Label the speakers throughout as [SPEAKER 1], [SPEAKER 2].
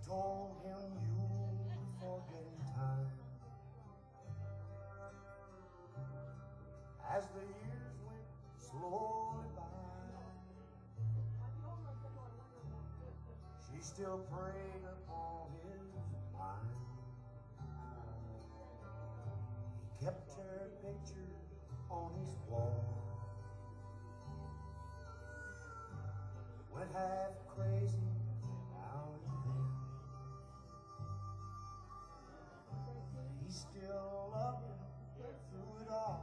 [SPEAKER 1] told him you'll forget in time. As the years went slowly by, she still preyed upon his mind. He kept her picture on his wall, went half crazy now and then. He still loved her through it all,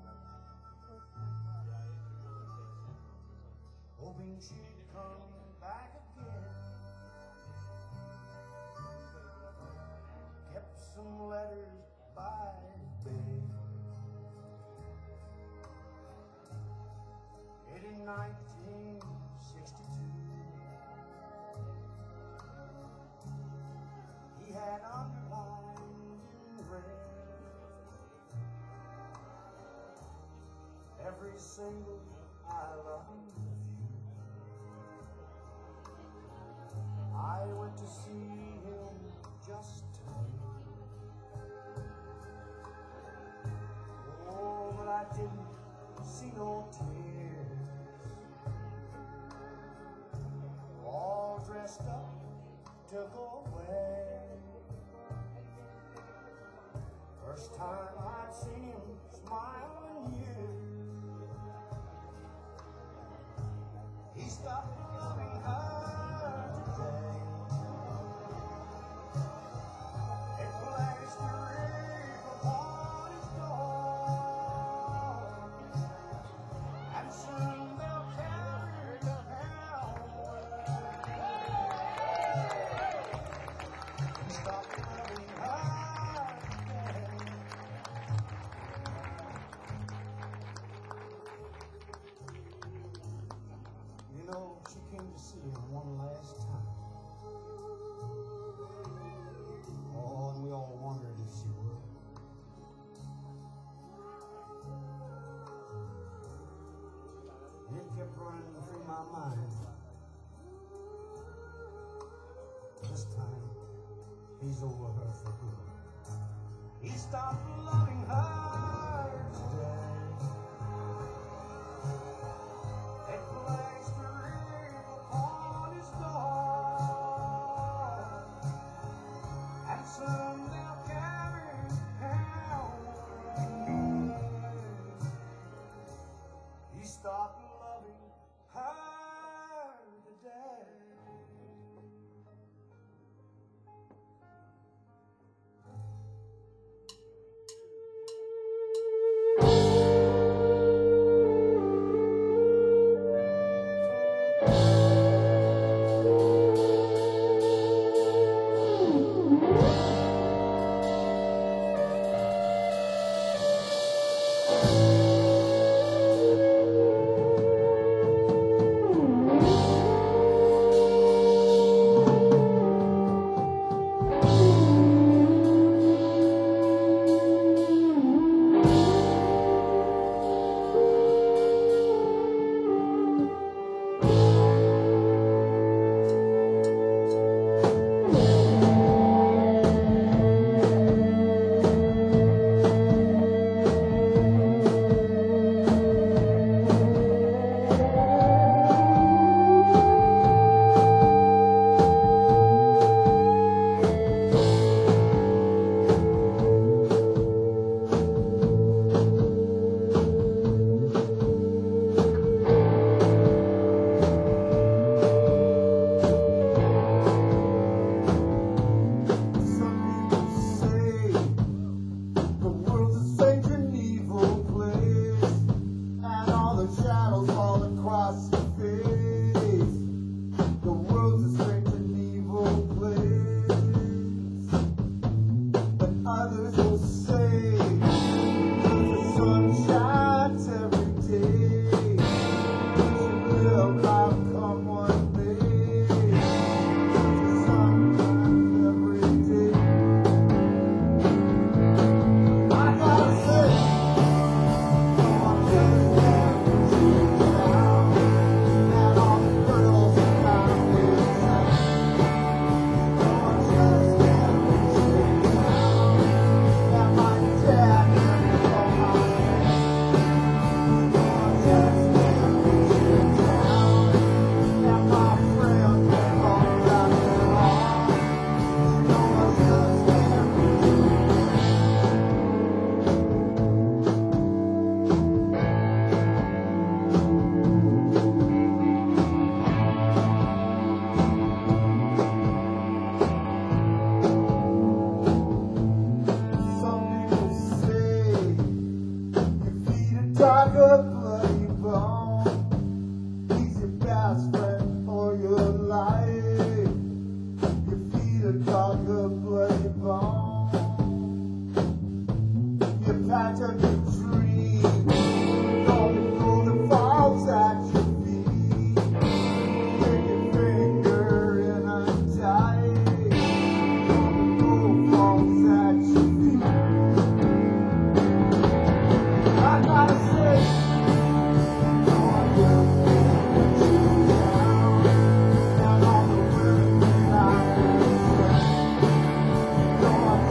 [SPEAKER 1] hoping she'd come back again. Kept some letters by his bed. In 1962, he had underlined in red every single I love you. I went to see him just today. Oh, but I didn't see no tears. All dressed up to go away. First time I'd seen him smile in years. He stopped loving her today. It flashed the reef upon his door, and soon they'll carry the hell away. He stopped loving her today. You know, she came to see him one last time. Oh, and we all wondered if she would. And it kept running through my mind. This time, he's over her for good. He stopped loving her today. It flashed the reef upon his door, and soon they'll carry him away. He stopped loving her today. bloody bone. You packed up your dreams, all the golden falls at your feet. Stick your finger in untie all the golden falls at your feet. I gotta say, no, I will put you down, and all the women that I have said. No, I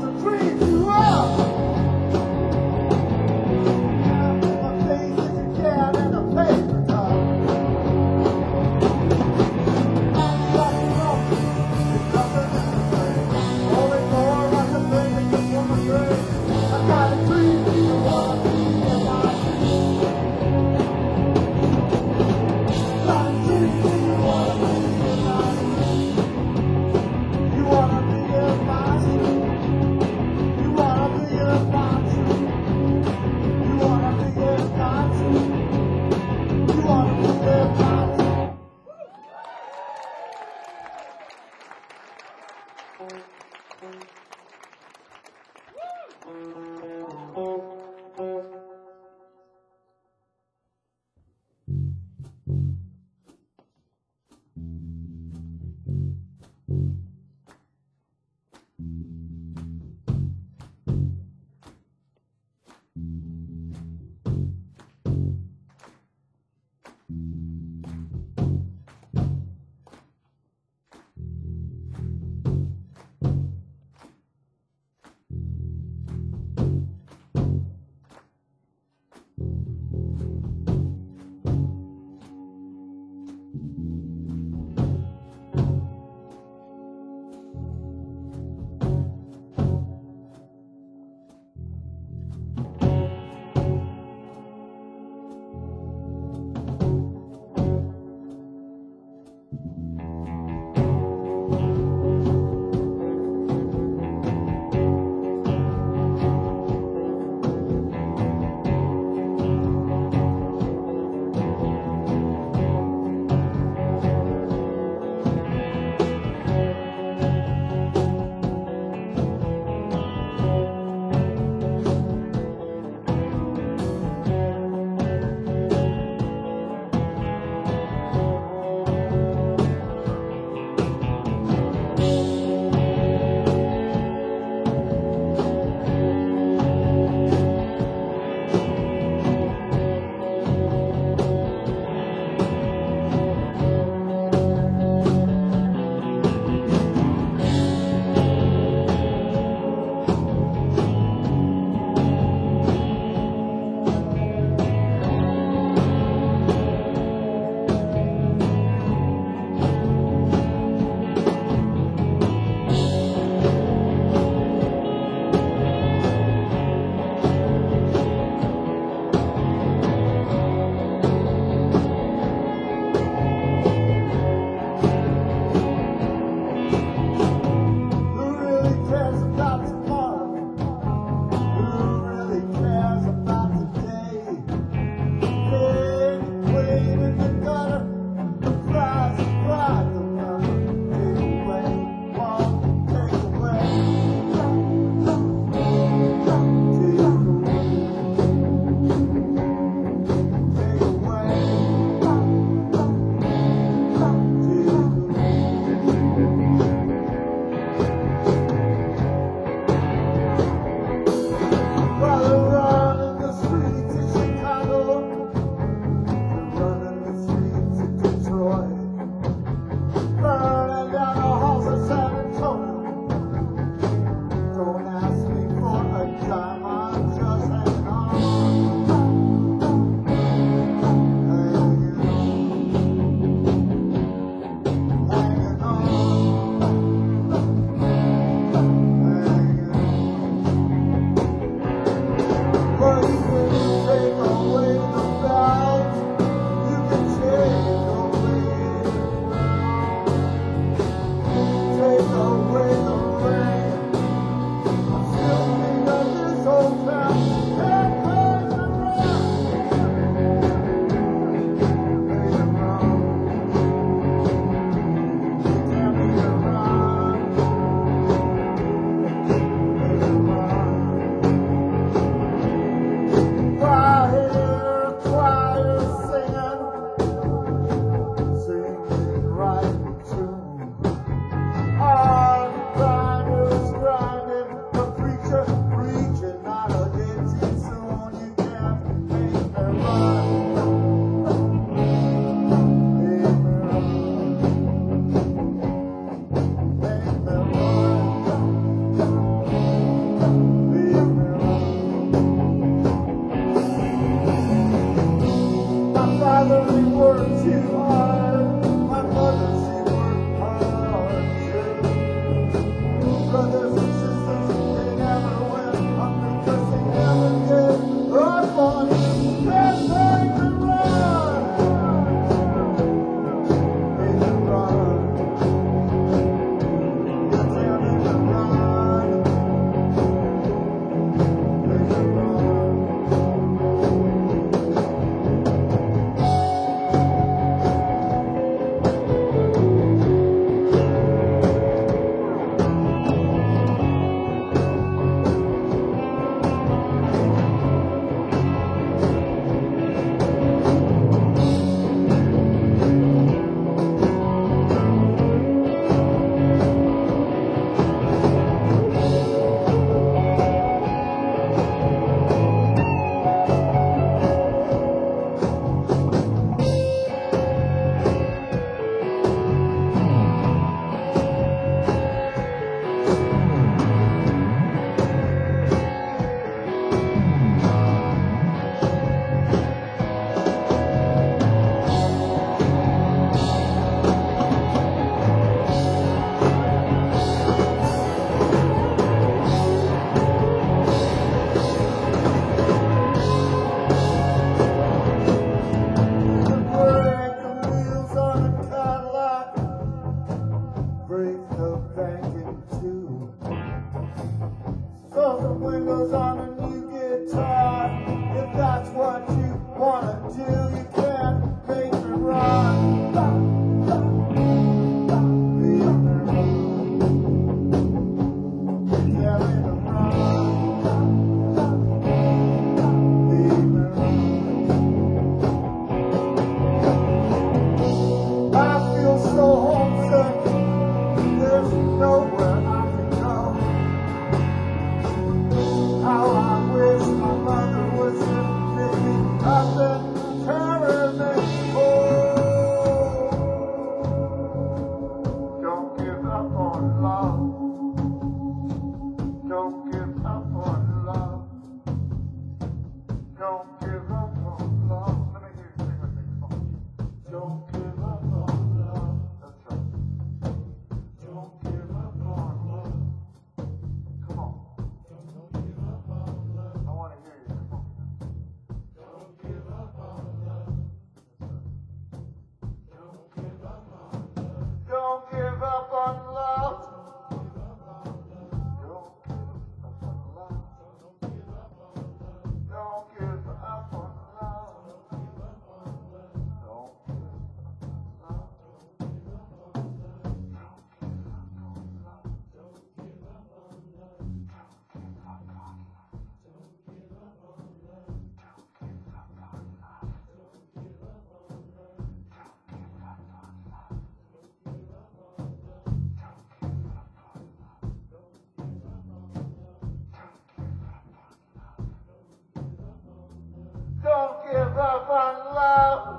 [SPEAKER 1] to dream you up. Put my face in your can and a paper cup. I'm like nothing, there's nothing in the grave. Only more like a thing that comes from my grave. I got a dream you wanna be in my dream. Got a dream you wanna be in my dream. You wanna be in my dream. You wanna be in My father, he worked too hard. My mother, she worked hard too. Brothers and sisters, they never went hungry because they never gave up on you. They're trying to run. They can run. You tell them to run. They can run. Break the bank in two. Throw the windows on a new guitar. If that's what you wanna do, you can't make me run. Leave me run. Tell me to run. Leave me run. I feel so homesick. There's nowhere I can go. How I wish my mother was here to pick me up and carry me home. Don't give up on love. Don't give up on love. Don't give up on love. Let me hear you sing with me. Come on. Don't give up on love. That's right. Don't give up on love. Come on. Don't give up on love. I want to hear you. Come on. Don't give up on love. Don't give up on love. Don't give up on love. Don't give up on love. Don't give up on love. Don't give up on love. Don't give up on love. Don't give up on love. Don't give up on love.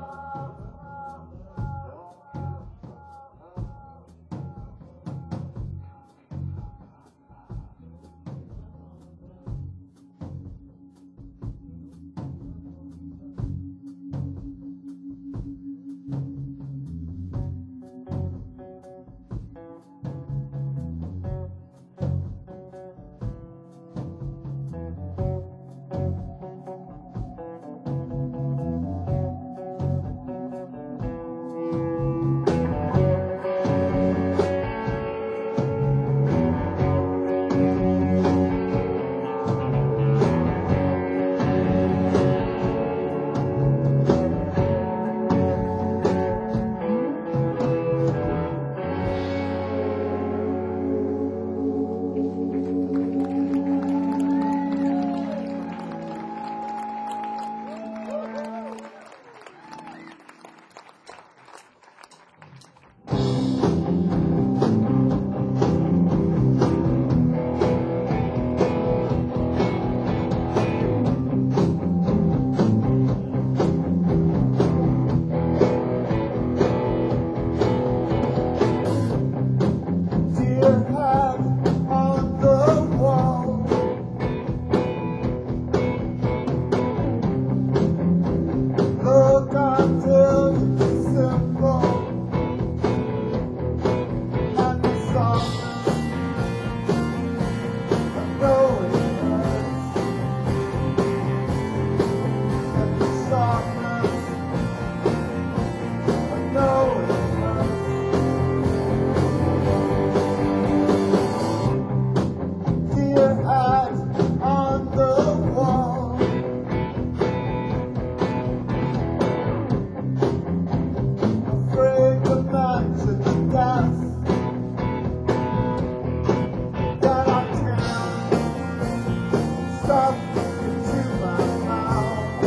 [SPEAKER 1] stuff into my mouth.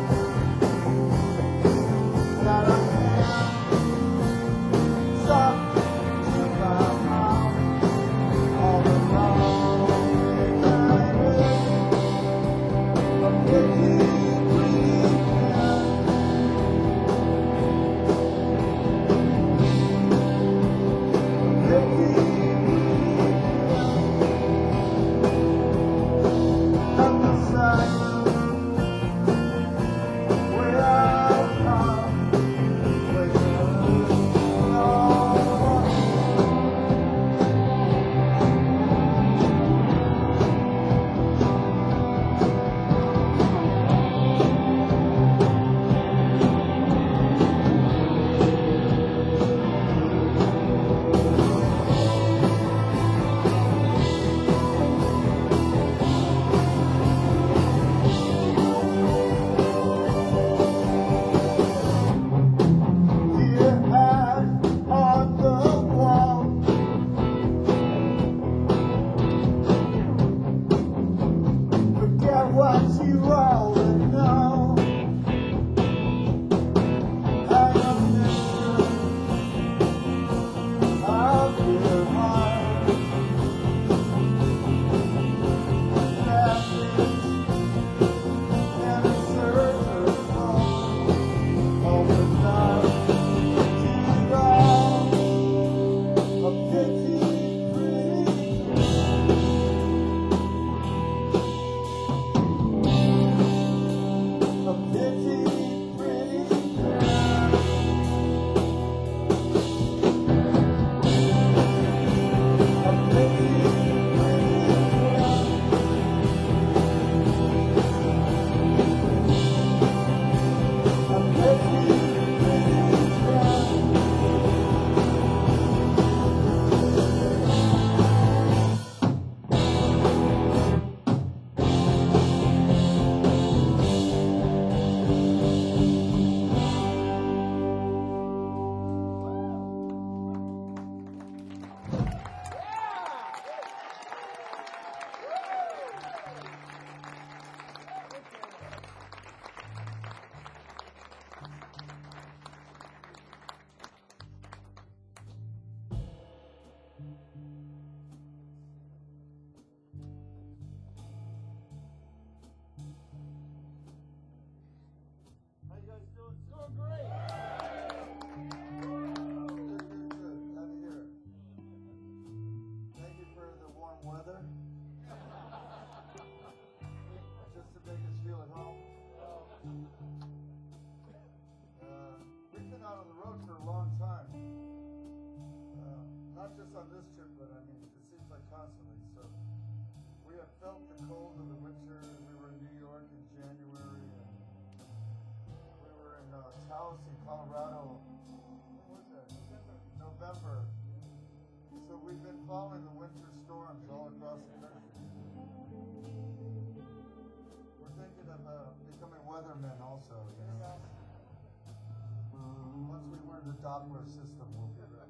[SPEAKER 1] Got a hand stuck into my mouth. All alone in my head, a pretty green hand. Pretty green hand. Up the side where I've come, where no one. Here out on the wall, forget what you already know. I'm a picture of your heart, message and a search of home, all without too long. A pity pretty, a pity pretty girl. A pity pretty girl. A pity pretty girl. How you guys doing? Doing great. Good. Glad to hear it. Thank you for the warm weather. Just to make us feel at home. We've been out on the road for a long time. Not just on this trip, but I mean, it seems like constantly. So we have felt the cold of the winter. We were in New York in January, and we were in Tallahassee, Colorado. When was that? November. So we've been following the winter storms all across the country. We're thinking of becoming weathermen also. You know? Once we learn the Doppler system, we'll be ready.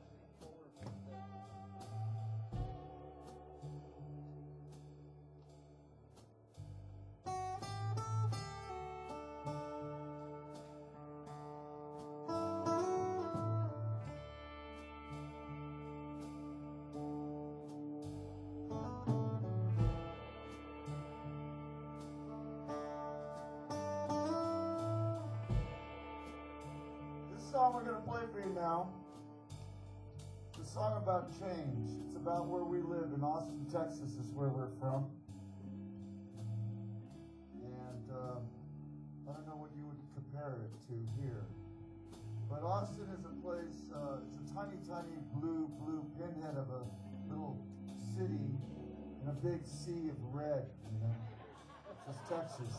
[SPEAKER 1] This song we're going to play for you now, it's a song about change. It's about where we live. In Austin, Texas is where we're from. And I don't know what you would compare it to here. But Austin is a place, it's a tiny, tiny blue pinhead of a little city in a big sea of red, you know. It's just Texas.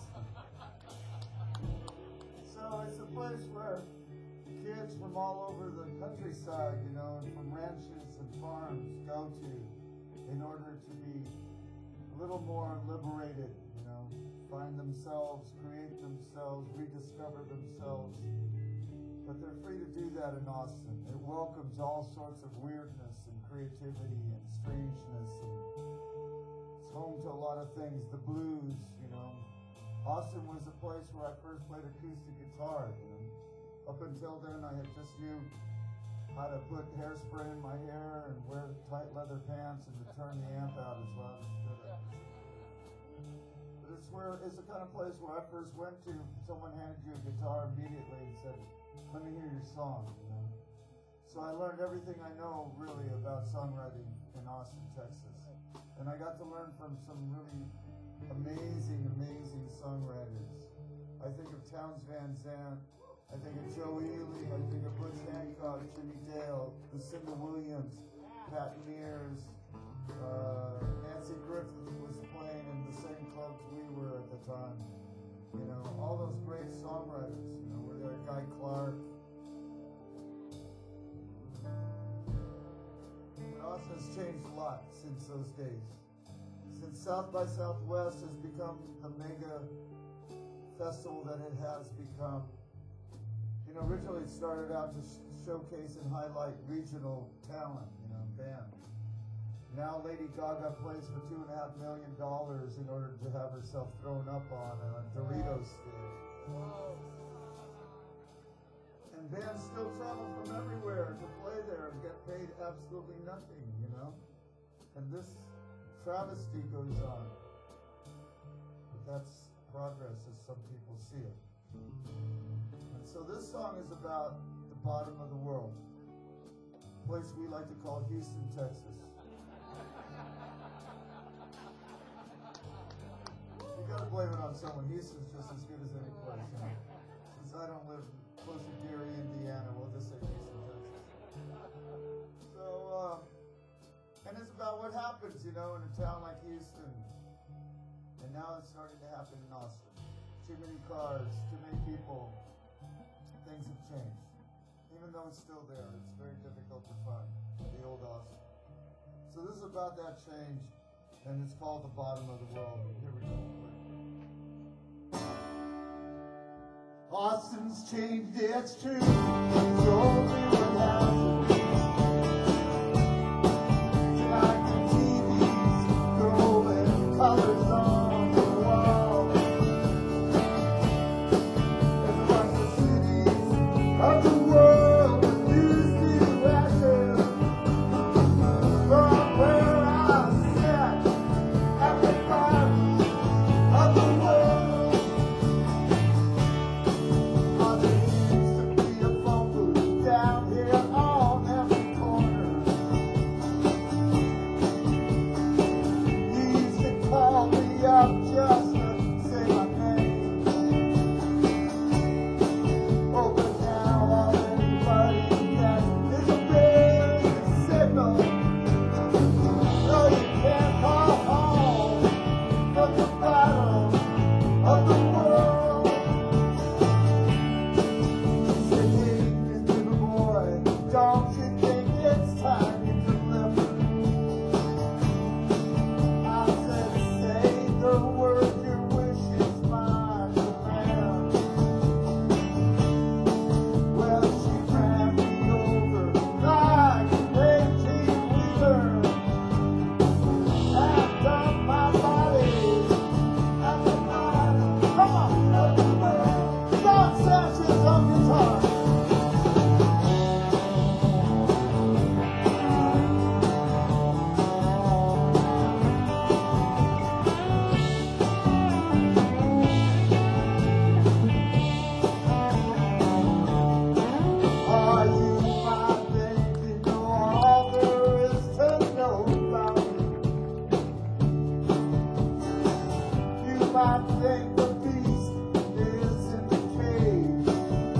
[SPEAKER 1] So it's a place where kids from all over the countryside, you know, and from ranches and farms go to in order to be a little more liberated, you know, find themselves, create themselves, rediscover themselves. But they're free to do that in Austin. It welcomes all sorts of weirdness and creativity and strangeness. And it's home to a lot of things, the blues, Austin was a place where I first played acoustic guitar. Up until then, I had just knew how to put hairspray in my hair and wear tight leather pants and to turn the amp out as loud as could. But it's the kind of place where I first went to. Someone handed you a guitar immediately and said, "Let me hear your song." So I learned everything I know really about songwriting in Austin, Texas. And I got to learn from some really amazing, amazing songwriters. I think of Townes Van Zandt, I think of Joe Ely, I think of Butch Hancock, Jimmy Dale, Lucinda Williams, Pat Mears, Nancy Griffith was playing in the same clubs we were at the time. All those great songwriters, were there, Guy Clark. But Austin has changed a lot since those days. Since South by Southwest has become the mega festival that it has become. Originally it started out to showcase and highlight regional talent, bands. Now Lady Gaga plays for $2.5 million in order to have herself thrown up on a Doritos stick. And bands still travel from everywhere to play there and get paid absolutely nothing, And this travesty goes on. But that's progress as some people see it. And so this song is about the bottom of the world, a place we like to call Houston, Texas. You gotta blame it on someone. Houston's just as good as any place. Since I don't live close to Gary, Indiana, we'll just say Houston, Texas. So, and it's about what happens, in a town like Houston. And now it's starting to happen in Austin. Too many cars, too many people. Things have changed. Even though it's still there, it's very difficult to find the old Austin. So this is about that change, and it's called The Bottom of the World. Here we go. Austin's changed, it's true. It's only what happens. Like the TVs, throwing colors on the wall. There's a bunch of cities of the world reduced to ashes. From where I sat at the bottom of the world. There used to be a phone booth down here on every corner. You used to call me up just to say my name. Oh, but now all anybody gets is a big signal. No, you can't call home from the bottom of the world. Say, hey, little boy, don't you think it's time you deliver? I said, say the word, your wish is my command. Well, she ran me over like an 18-wheeler. And on my body at the bottom, come on, of the world. John Sanchez on guitar. Are you my baby? Know all there is to know about me. You might think the beast is in the cage.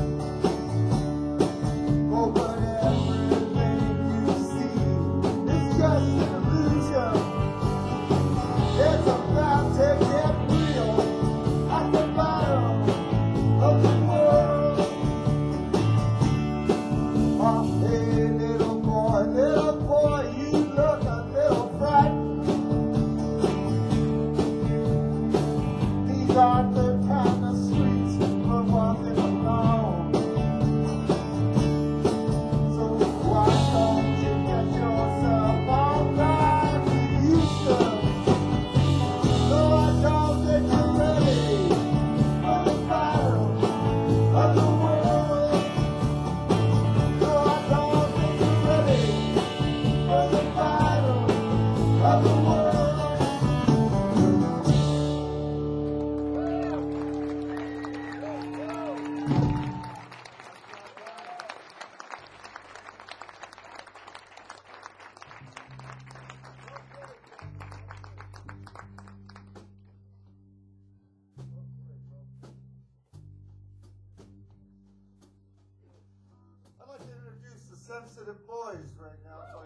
[SPEAKER 1] Oh, but everything you see is just an illusion. It's about to get real at the bottom of the world. Oh, hey, little boy, you look a little frightened. These aren't the kind of streets we're walking along. So why don't you get yourself on back to Houston? So I don't think you're ready sensitive boys right now. On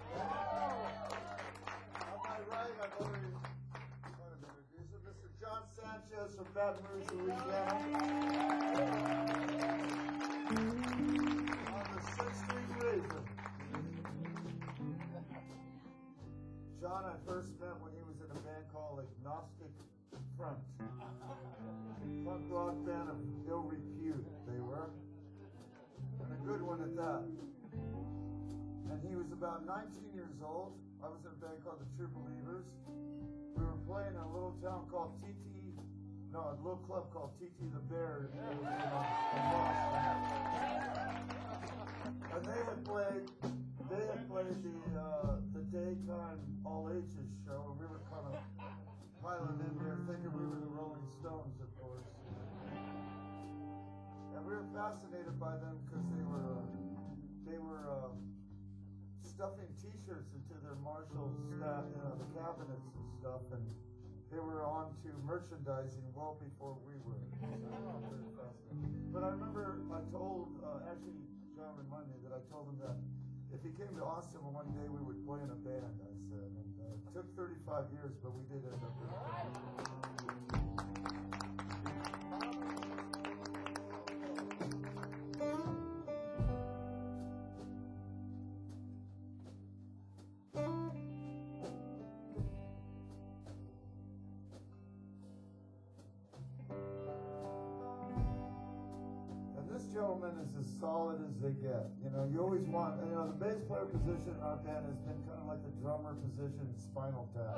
[SPEAKER 1] my right, I've already kind of introduced him, Mr. John Sanchez from Baton Rouge, Louisiana. On the 6th Street Razor. John I first met when he was in a band called Agnostic Front. Punk rock band of ill repute, they were. And a good one at that. And he was about 19 years old. I was in a band called the True Believers. We were playing in a little town called a little club called TT the Bear. And they had played the daytime all ages show, and we were kind of piling in there thinking we were the Rolling Stones, of course. And we were fascinated by them because they were stuffing T-shirts into their Marshall staff, the cabinets and stuff, and they were on to merchandising well before we were. Very fascinating. But I remember I told, actually, John reminded me that I told him that if he came to Austin one day we would play in a band, I said. And it took 35 years, but we did end up doing it. Gentleman is as solid as they get. You always want, the bass player position in our band has been kind of like the drummer position in Spinal Tap.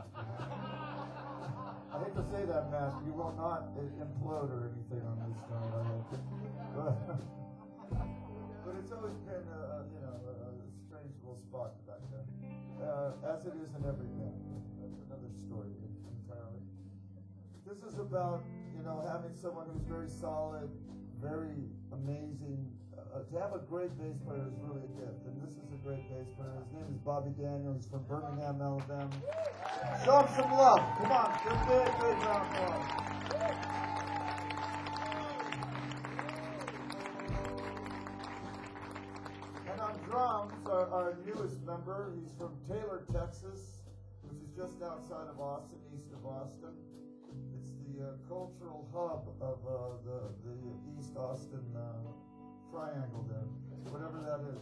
[SPEAKER 1] I hate to say that, Matt, you will not implode or anything on this night, I hope. But it's always been, a strange little spot back there. As it is in every band. That's another story entirely. This is about, having someone who's very solid, very amazing. To have a great bass player is really a gift, and this is a great bass player. His name is Bobby Daniels. He's from Birmingham, Alabama. Show him some love. Come on, give him a big round of applause. And on drums, our newest member, he's from Taylor, Texas, which is just outside of Austin, east of Austin. The cultural hub of the East Austin triangle there, whatever that is.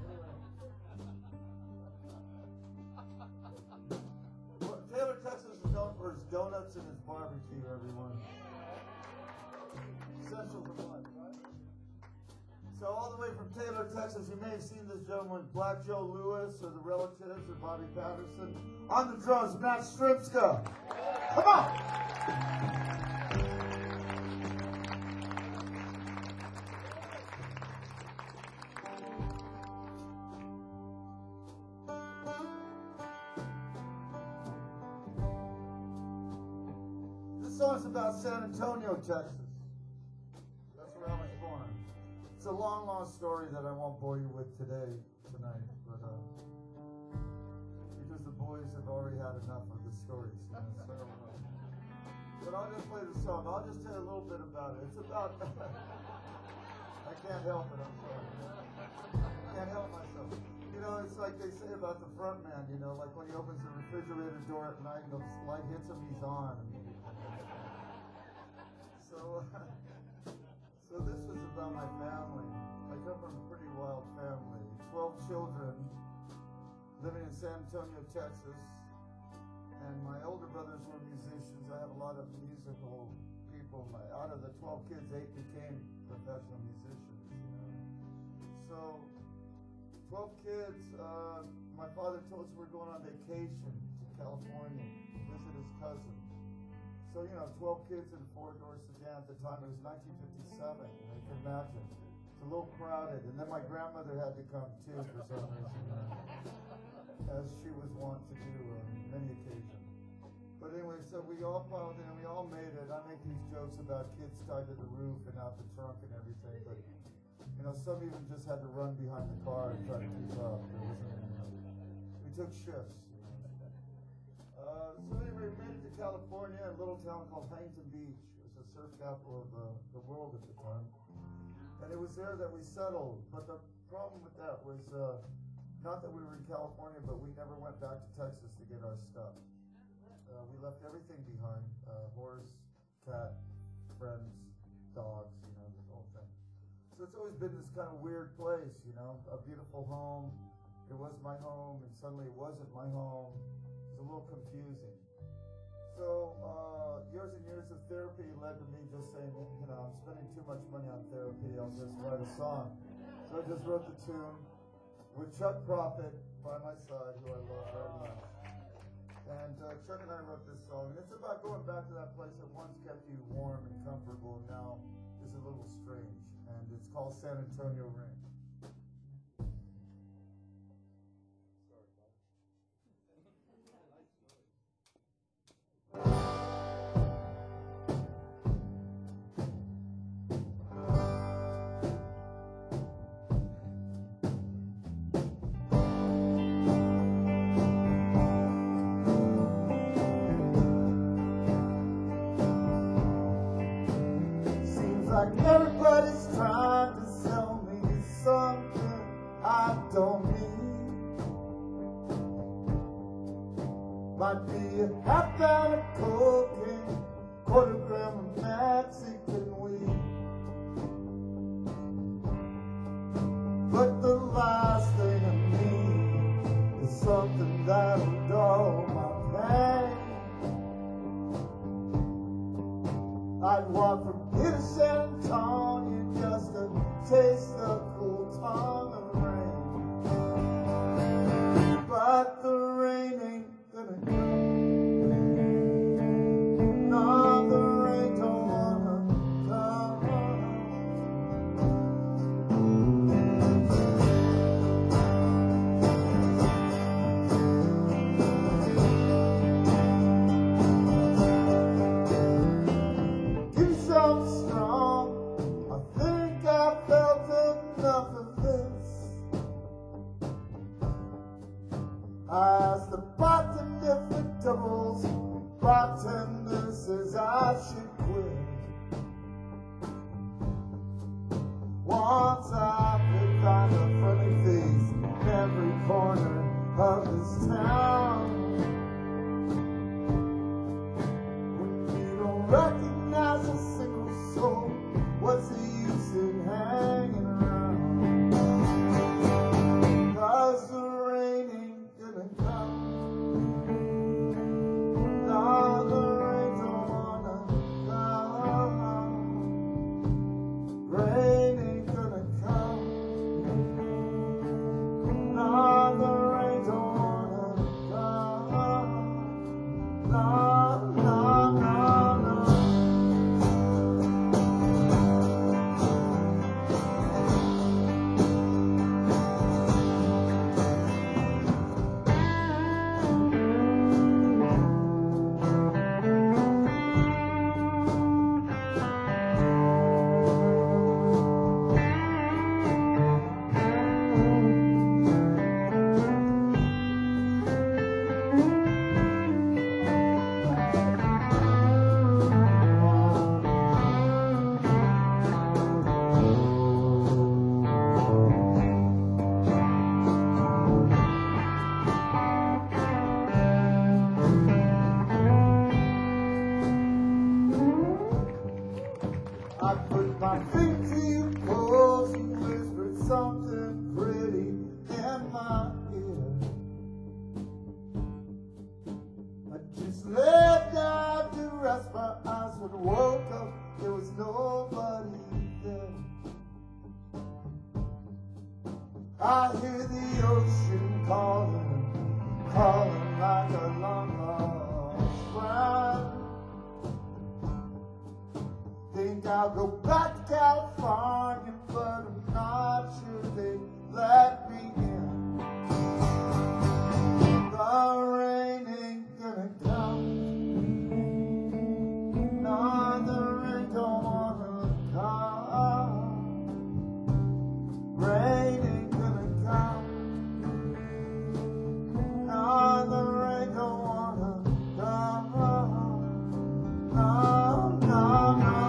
[SPEAKER 1] Well, Taylor, Texas is known for his donuts and his barbecue, everyone. Essential for life, right? So all the way from Taylor, Texas, you may have seen this gentleman, Black Joe Lewis, or the Relatives, or Bobby Patterson. On the drums, Matt Strimska. Come on! This song's about San Antonio, Texas. That's where I was born. It's a long, long story that I won't bore you with tonight, but because the boys have already had enough of the stories. But I'll just play the song. I'll just tell you a little bit about it. It's about... I can't help it, I'm sorry. I can't help myself. It's like they say about the front man, like when he opens the refrigerator door at night and the light hits him, he's on immediately. So this was about my family. I come from a pretty wild family. 12 children living in San Antonio, Texas. And my older brothers were musicians. I have a lot of musical people. Out of the 12 kids, 8 became professional musicians. So 12 kids. My father told us we were going on vacation to California to visit his cousin. So, 12 kids in a four-door sedan at the time. It was 1957. You can imagine. It's a little crowded. And then my grandmother had to come, too, for some reason. As she was wont to do on many occasions. But anyway, so we all piled in. We all made it. I make these jokes about kids tied to the roof and out the trunk and everything. But, some even just had to run behind the car and try to keep up. We took shifts. So anyway, we made it to California, a little town called Huntington Beach. It was the surf capital of the world at the time. And it was there that we settled. But the problem with that was not that we were in California, but we never went back to Texas to get our stuff. We left everything behind, horse, cat, friends, dogs, you know, the whole thing. So it's always been this kind of weird place, you know, a beautiful home. It was my home, and suddenly it wasn't my home. It was a little confusing. So years and years of therapy led to me just saying, you know, I'm spending too much money on therapy, I'll just write a song. So I just wrote the tune with Chuck Prophet by my side, who I love very much. And Chuck and I wrote this song, and it's about going back to that place that once kept you warm and comfortable, and now is a little strange. And it's called San Antonio Rain. Like everybody's trying to sell me something I don't need. Might be a half pound of cocaine, quarter gram of Mexican weed. But the last thing I need is something that'll dull my pain. I'd walk from here to San Antonio just to taste the cool tongue of rain. But the rain ain't gonna come. No, the rain don't wanna come. Strong, I think I felt enough of this. I asked the bartender for doubles. Bartender says I should quit. Once I could find a funny face in every corner of this town. When you don't recognize a single soul, what's the use in hanging around? 'Cause the rain ain't gonna come. No, the rain don't wanna come. Rain ain't gonna come. No, the rain don't wanna come. No, no, no, no. I put my feet to your clothes and whispered something pretty in my ear. I just laid down to rest my eyes. When I woke up, there was nobody there. I hear the ocean calling, calling like a long lost friend. Think I'll go back to California, but I'm not sure they let me in. The rain ain't gonna come. No, the rain don't wanna come. Rain ain't gonna come. No, the rain don't wanna come. No, no, no.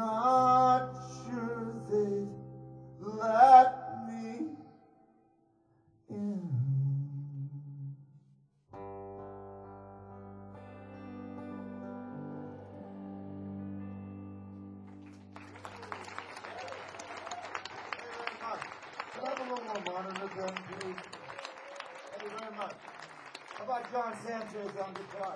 [SPEAKER 1] not sure they'd let me in. Can I have a little more monitor then, please? Thank you very much. How about John Sanchez on guitar?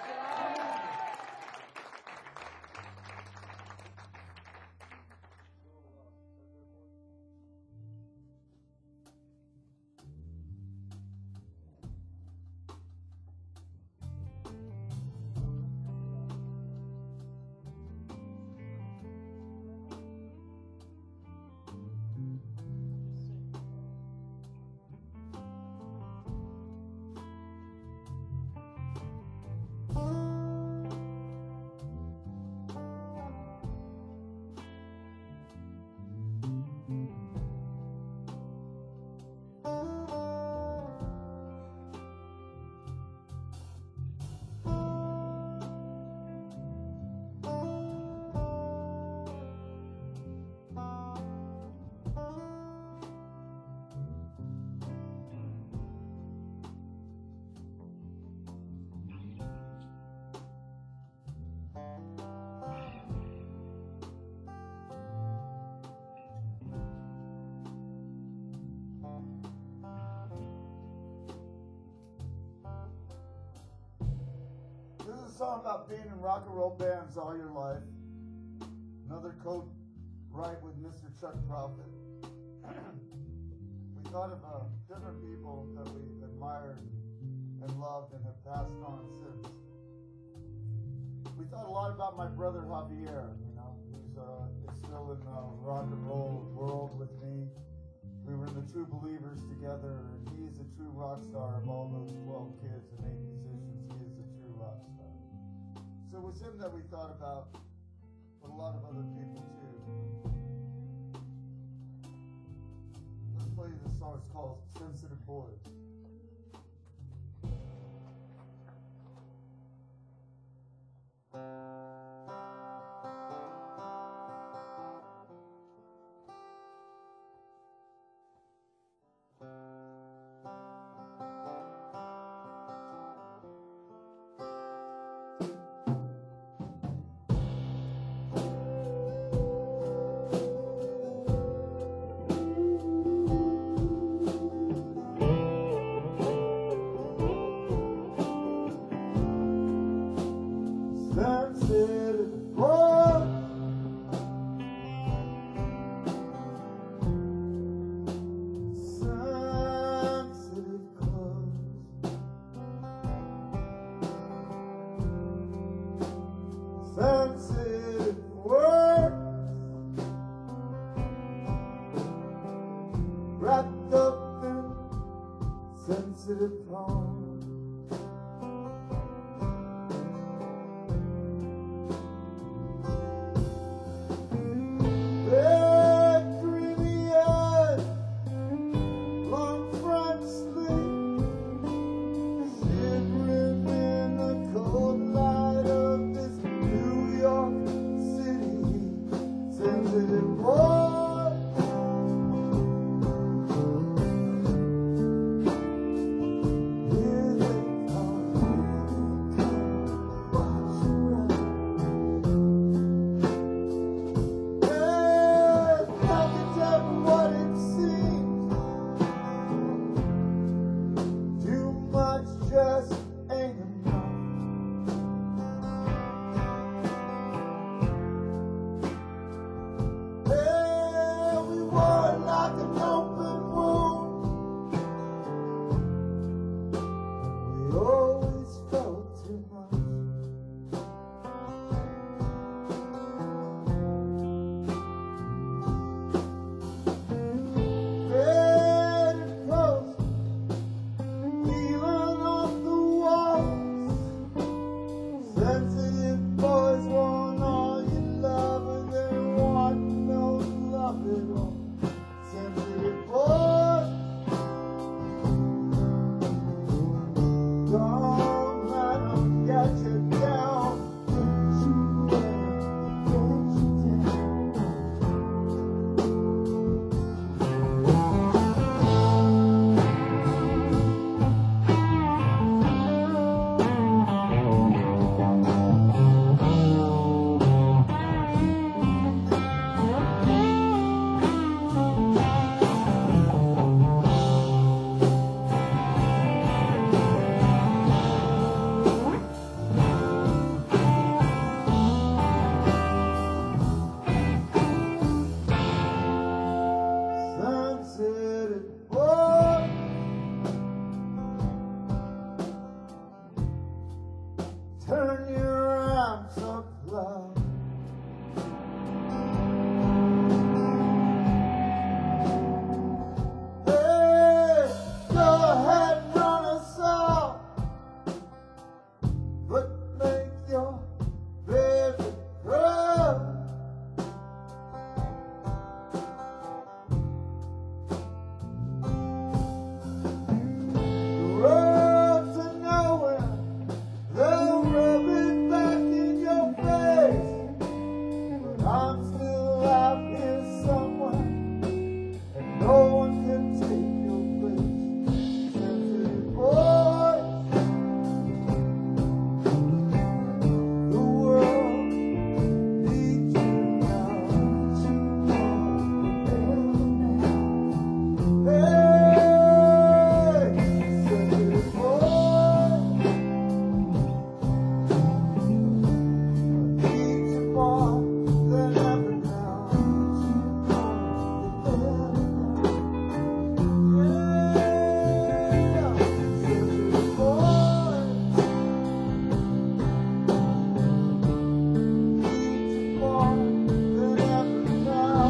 [SPEAKER 1] This is a song about being in rock and roll bands all your life. Another co-write with Mr. Chuck Prophet. We thought of different people that we admired and loved and have passed on since. We thought a lot about my brother Javier, who's still in the rock and roll world with me. We were in the True Believers together, and he's a true rock star of all those 12 kids and 8 musicians. He is a true rock star. So it was him that we thought about, but a lot of other people too. Let's play this song. It's called Sensitive Boys. Sensitive boys, sensitive clothes, sensitive words, wrapped up in sensitive tones. Yeah. life is somewhere, and no one can take your place. Sensitive voice, the world needs you now. Hey, sensitive voice, need you more than ever now. Yeah, sensitive voice, need you more than ever now.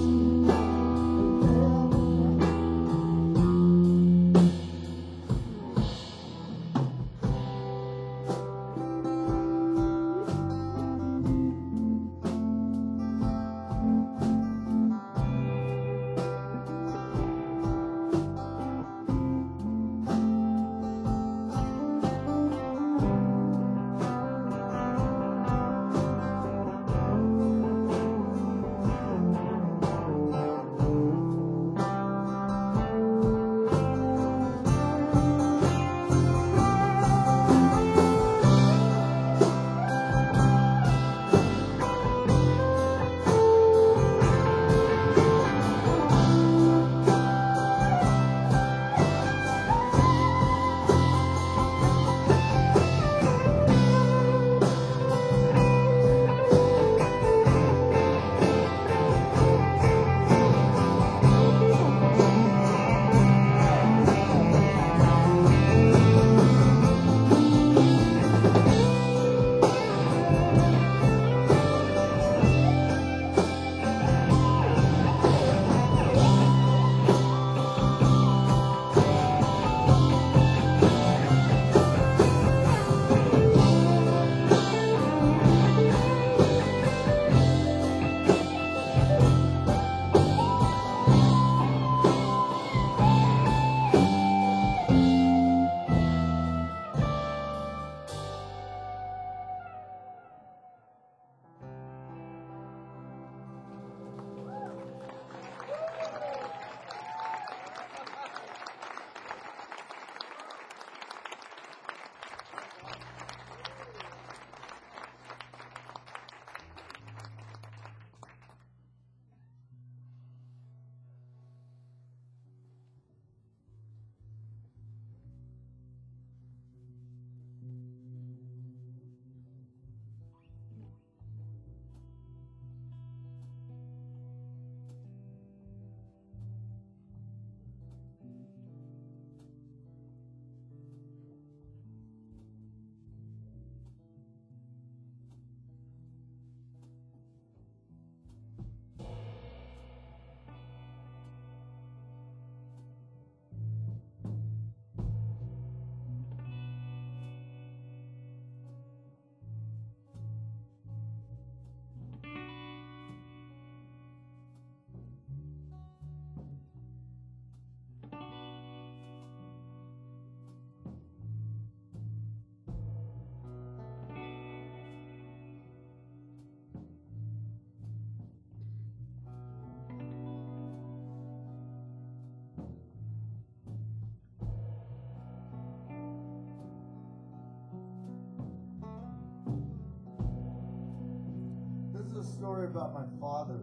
[SPEAKER 1] This is a story about my father.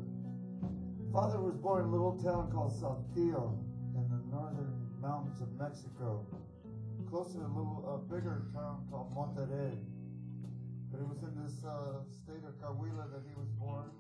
[SPEAKER 1] Father was born in a little town called Saltillo in the northern mountains of Mexico, close to a little bigger town called Monterrey. But it was in this state of Coahuila that he was born.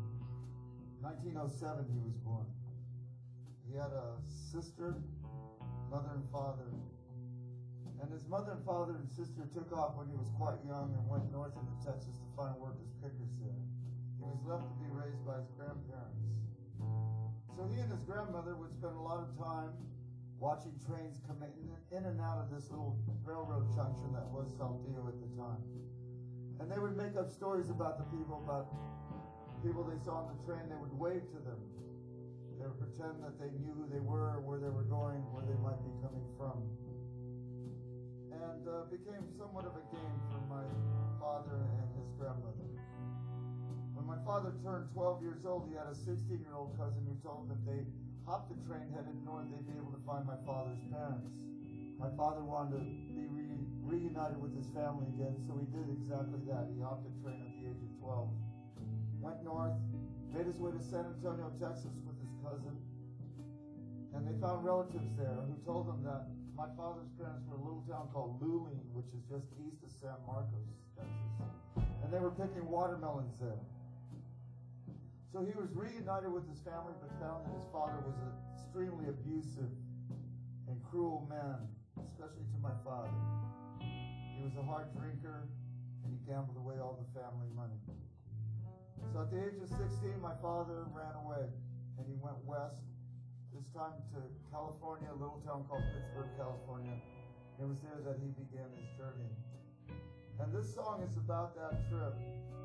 [SPEAKER 1] 1907 he was born. He had a sister, mother and father. And his mother and father and sister took off when he was quite young and went north into Texas to find work as pickers there. He was left to be raised by his grandparents. So he and his grandmother would spend a lot of time watching trains come in and out of this little railroad junction that was Saltillo at the time. And they would make up stories about the people they saw on the train. They would wave to them. They would pretend that they knew who they were, where they were going, where they might be coming from. And became somewhat of a game for my father and his grandmother. When my father turned 12 years old, he had a 16-year-old cousin who told him if they hopped the train headed north, they'd be able to find my father's parents. My father wanted to be reunited with his family again, so he did exactly that. He hopped a train at the age of 12. Went north, made his way to San Antonio, Texas with his cousin, and they found relatives there who told them that my father's parents were in a little town called Luling, which is just east of San Marcos, Texas. And they were picking watermelons there. So he was reunited with his family, but found that his father was an extremely abusive and cruel man, especially to my father. He was a hard drinker, and he gambled away all the family money. So at the age of 16, my father ran away, and he went west, this time to California, a little town called Pittsburgh, California. It was there that he began his journey. And this song is about that trip,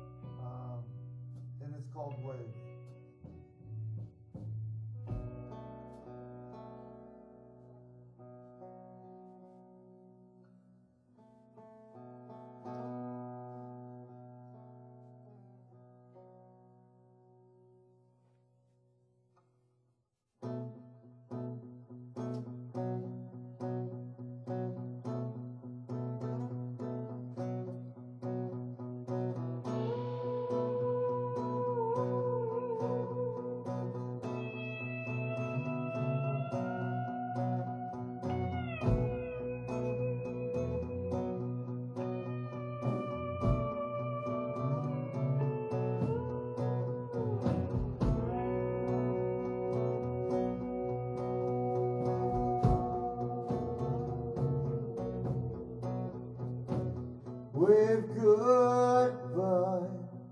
[SPEAKER 1] and it's called Wave. Wave goodbye.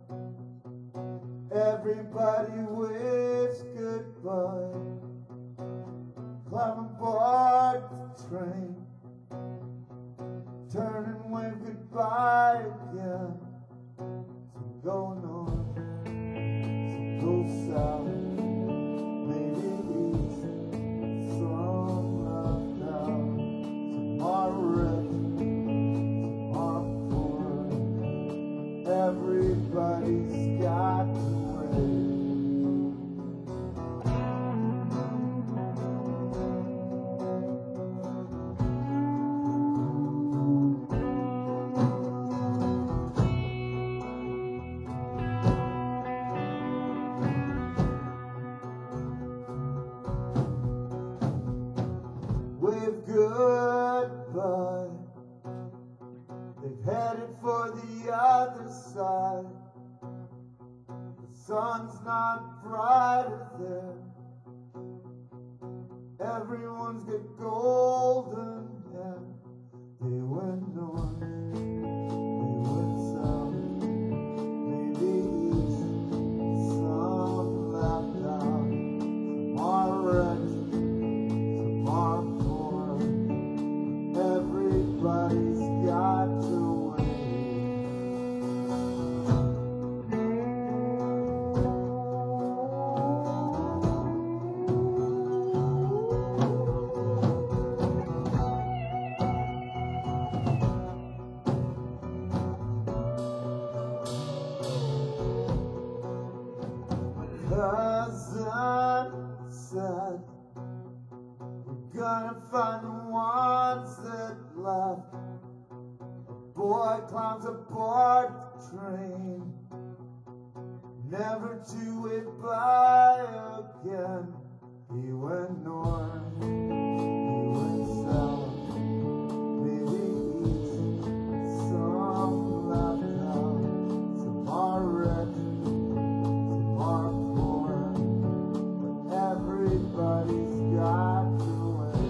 [SPEAKER 1] Everybody waves goodbye. Climb aboard the train. Turn and wave goodbye again. Some go north, some go south, maybe east, some left out, some are rich, some are everybody's got to wait. Wave goodbye. They've headed for the other side. The sun's not brighter there. Everyone's got golden hair. They went north, they went south, maybe east, some left out. Some are rich, some are poor. Everybody's got to wait. Cousin said, we're gonna find the ones that left. A boy climbs aboard the train, never to wait by again. He went north, he went south, maybe east, some left out. Some are rich, some are poor, but everybody's got to wait.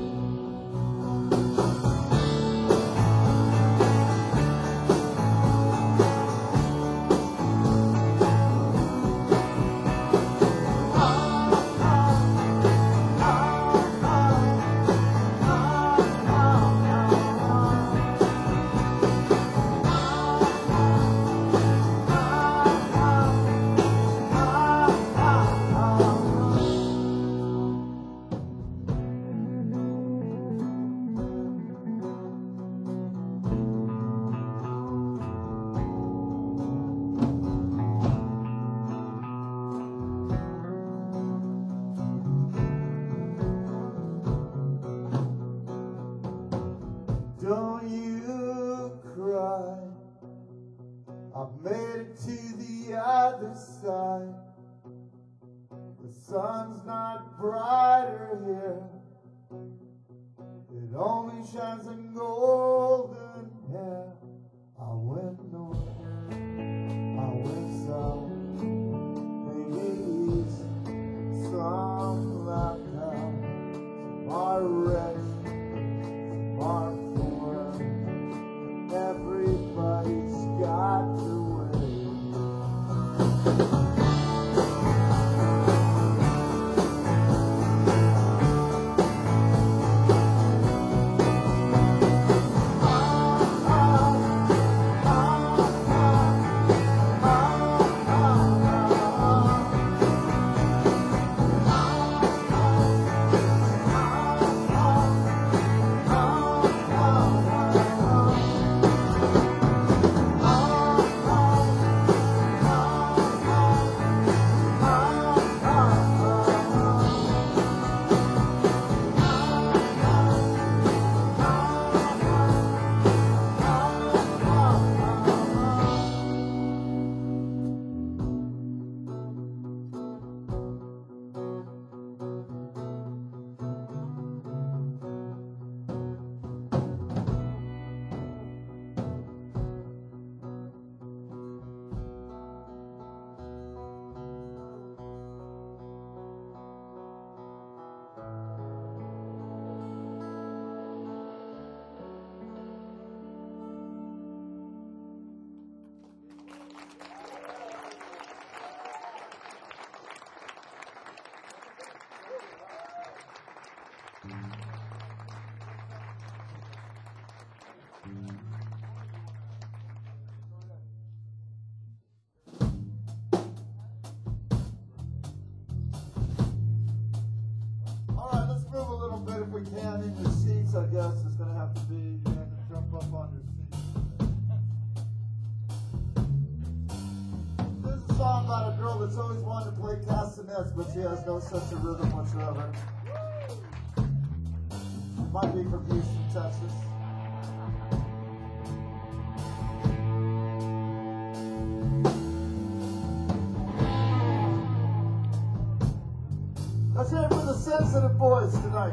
[SPEAKER 1] sun's not brighter here. It only shines in golden hair. I went north, I went south, east, some left out. Our rich, our poor, everybody's got their way. Alright, let's move a little bit if we can in your seats. I guess it's going to have to be, you have to jump up on your seats. This is a song about a girl that's always wanted to play castanets, but she has no sense of rhythm whatsoever. She might be from Houston, Texas. Let's hear it for the sensitive boys tonight.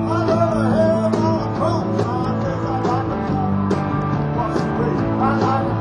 [SPEAKER 1] I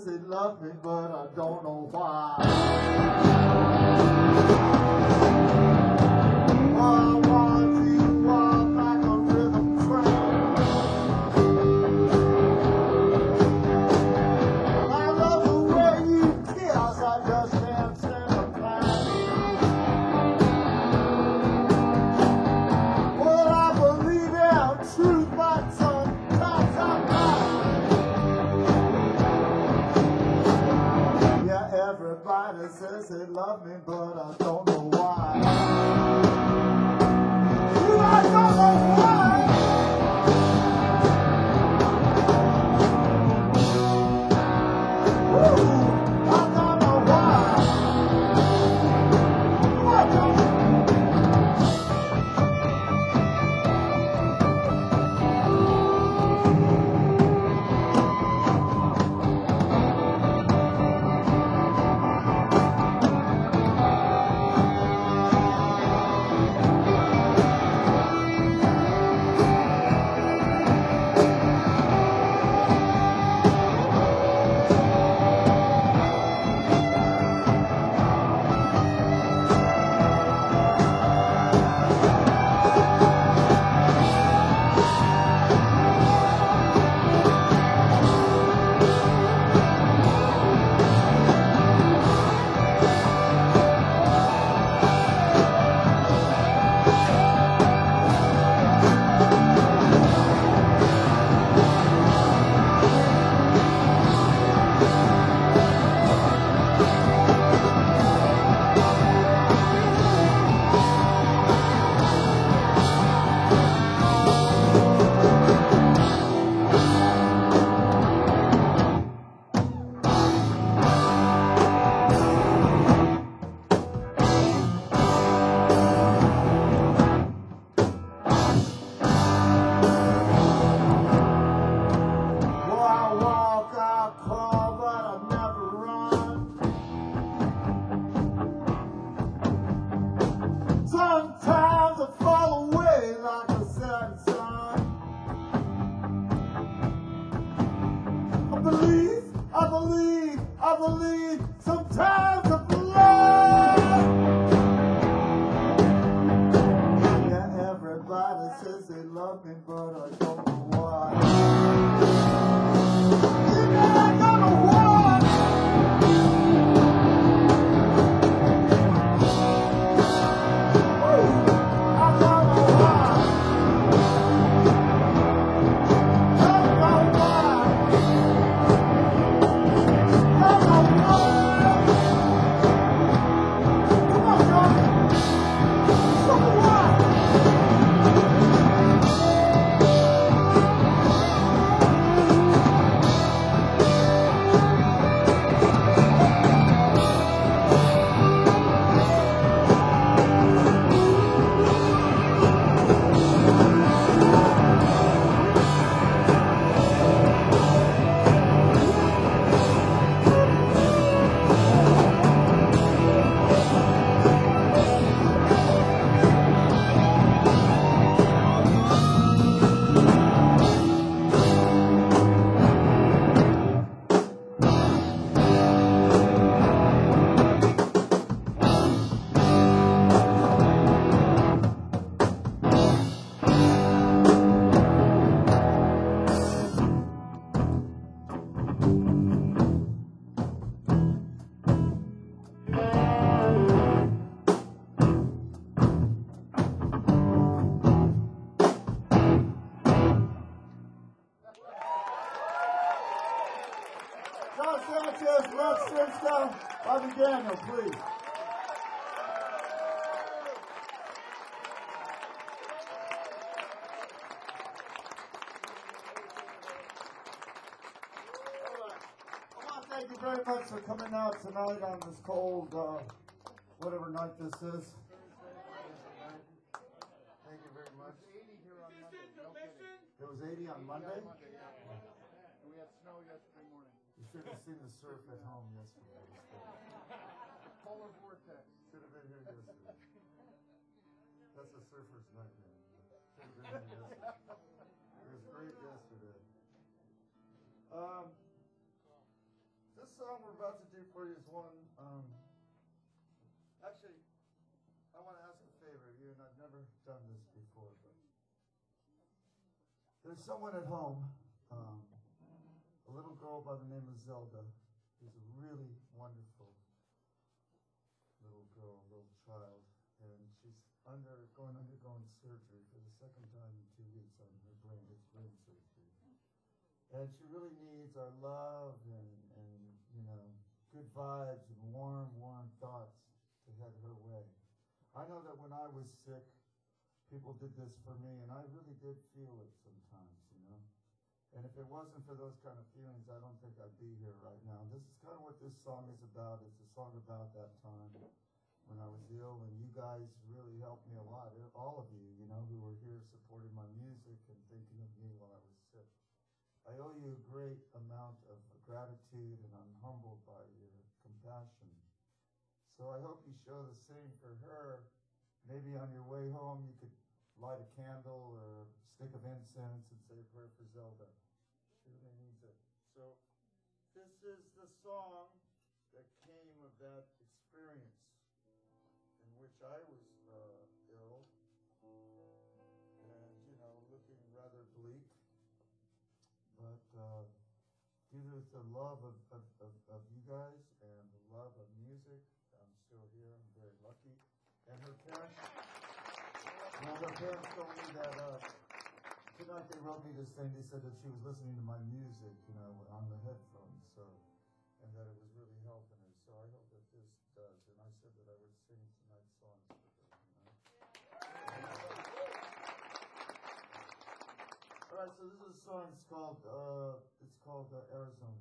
[SPEAKER 1] they love me, but I don't know why. Well, I want you all like a rhythm train. I love the way you kiss, I just can't stand the pain. Well, I believe in truth, but sometimes I'm blind. Yeah, everybody says they love me, but I don't know why. I don't know why. Woo, I don't know why. I don't know. Sometimes I fall away like a setting sun. I believe, sometimes I believe. Yeah, everybody says they love me, but I don't know why. Yeah, I don't know why. I don't know why. Don't know why. Don't know why. Come on, Johnny. Show me why. John Sanchez, Rex Simpson, Bobby Daniel, please. I want to thank you very much for coming out tonight on this cold, whatever night this is. Thank you very much. It was 80 on Monday?
[SPEAKER 2] We had snow yesterday morning.
[SPEAKER 1] You should have seen the surf at home yesterday.
[SPEAKER 2] Polar vortex.
[SPEAKER 1] Should have been here yesterday. That's a surfer's nightmare. Should have been here yesterday. It was great yesterday. This about to do for you is one. Actually, I want to ask a favor of you, and I've never done this before, but there's someone at home, a little girl by the name of Zelda, who's a really wonderful little girl, little child, and she's undergoing surgery for the second time in 2 weeks on her brain. It's brain surgery. And she really needs our love and good vibes and warm thoughts to head her way. I know that when I was sick, people did this for me, and I really did feel it sometimes, And if it wasn't for those kind of feelings, I don't think I'd be here right now. And this is kind of what this song is about. It's a song about that time when I was ill, and you guys really helped me a lot. All of you, who were here supporting my music and thinking of me while I was sick. I owe you a great amount of gratitude, and I'm humbled by your compassion. So I hope you show the same for her. Maybe on your way home, you could light a candle or a stick of incense and say a prayer for Zelda. She really needs it. So this is the song that came of that experience in which I was ill and, looking rather bleak. But due to the love of you guys and the love of music, I'm still here. I'm very lucky. And her parents told me that tonight they wrote me this thing. They said that she was listening to my music, on the headphones. So, and that it was really helping her. So I hope that this does. And I said that I would sing tonight's songs for her. All right, so this is a song. It's called Arizona.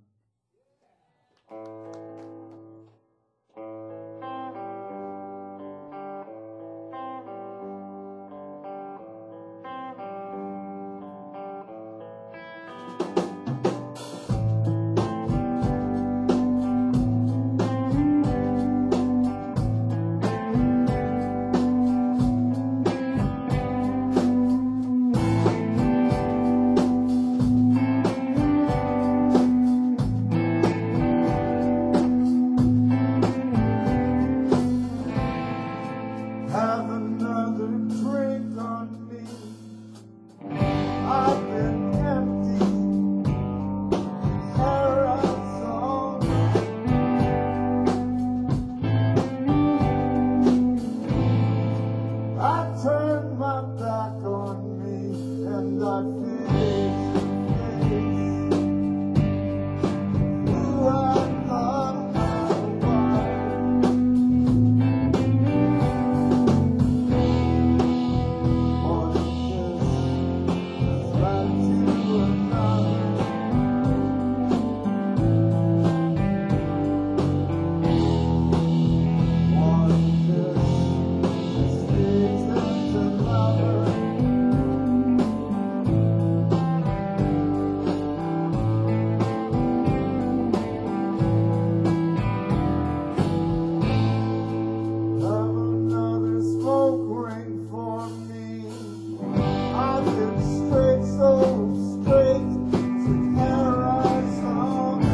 [SPEAKER 1] Have another drink on me. I've been empty. Arizona. I turned my back on me and I faced who I thought I was. Another smoke ring for me. I've been straight, so straight to Arizona.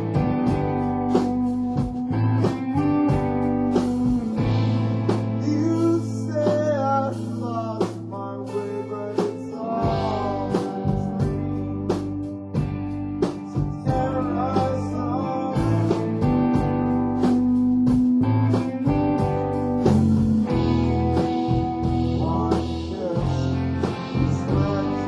[SPEAKER 1] You say I've lost my way, but it's all a dream. To Arizona. One kiss is ready.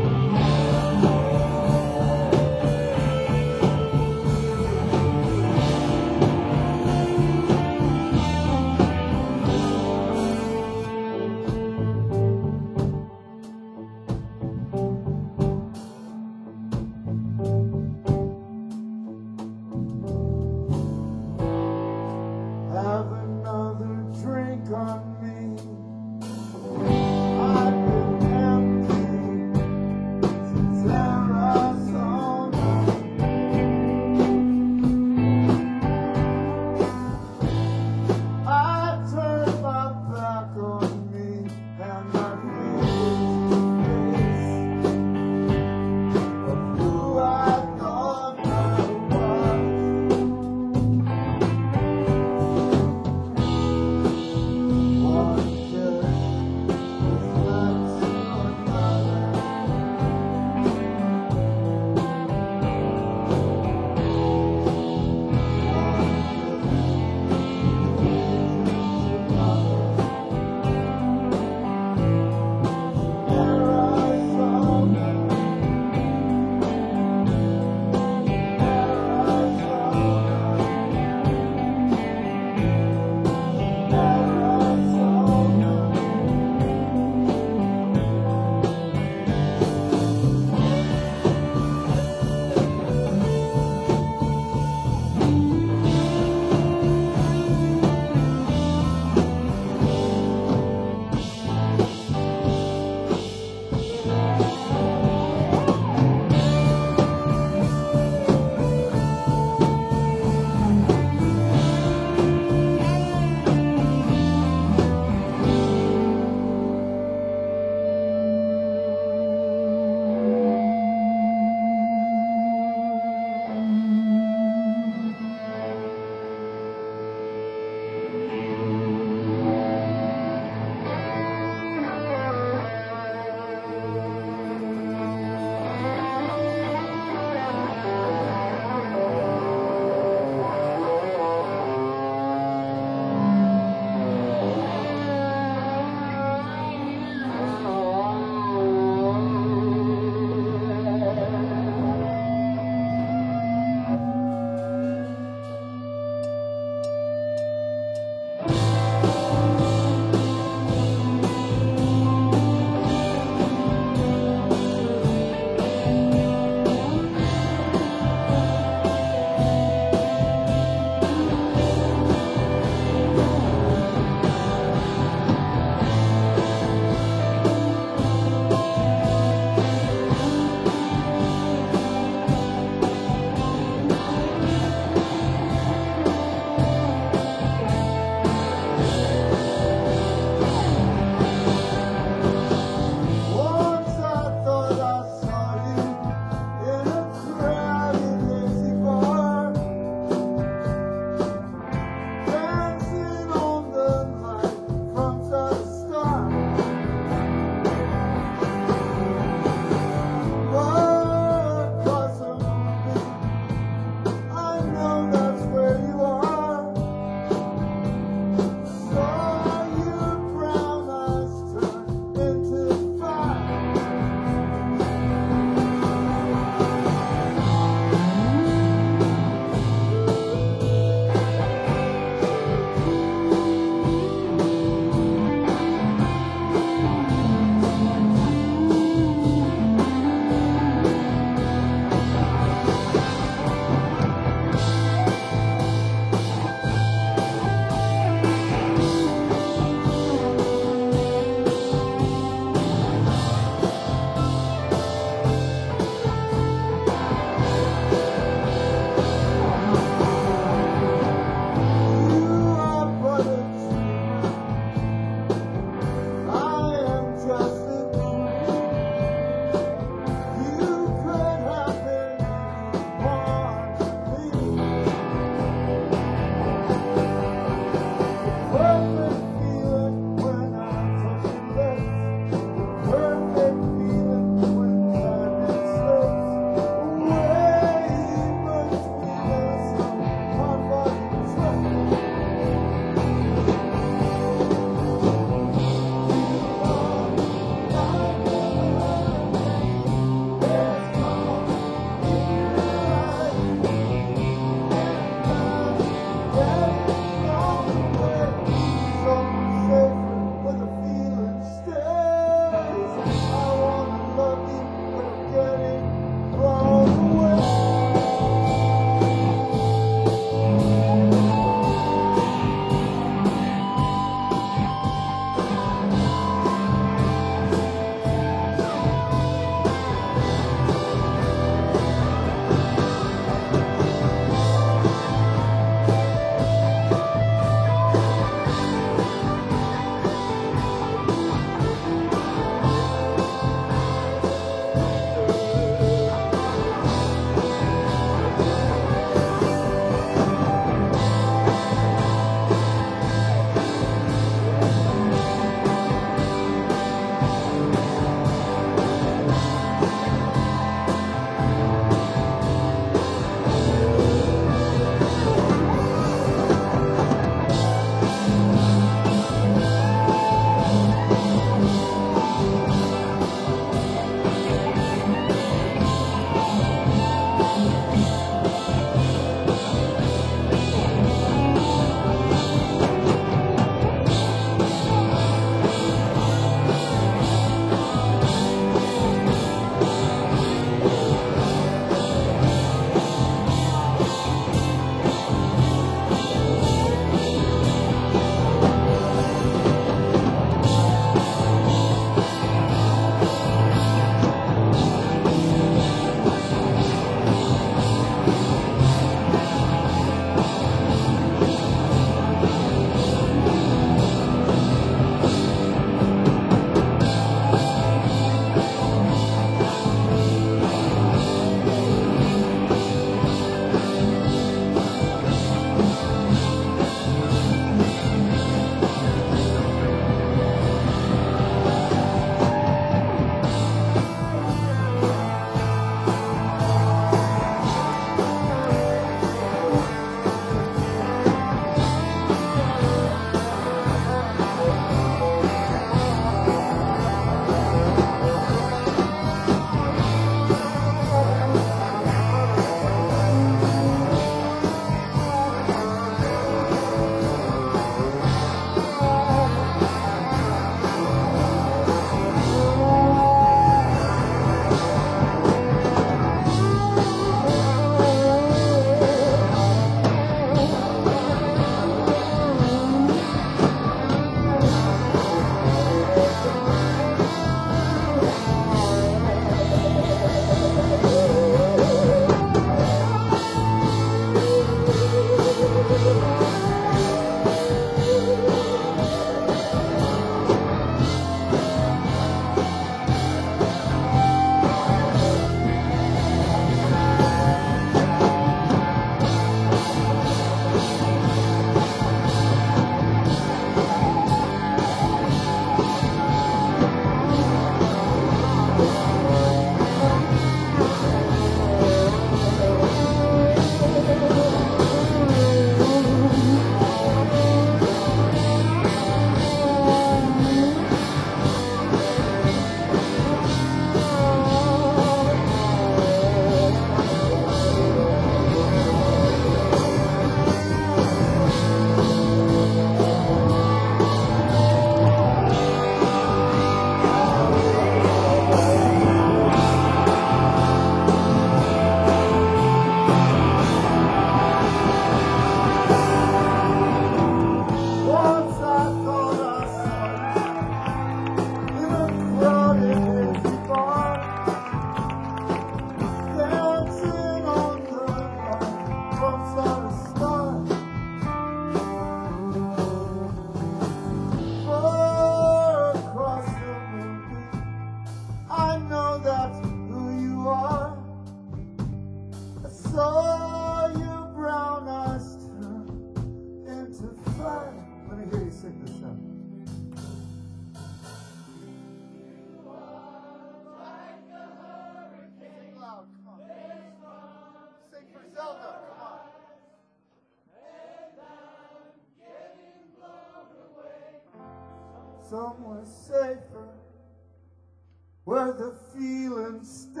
[SPEAKER 1] somewhere safer, where the feeling stays.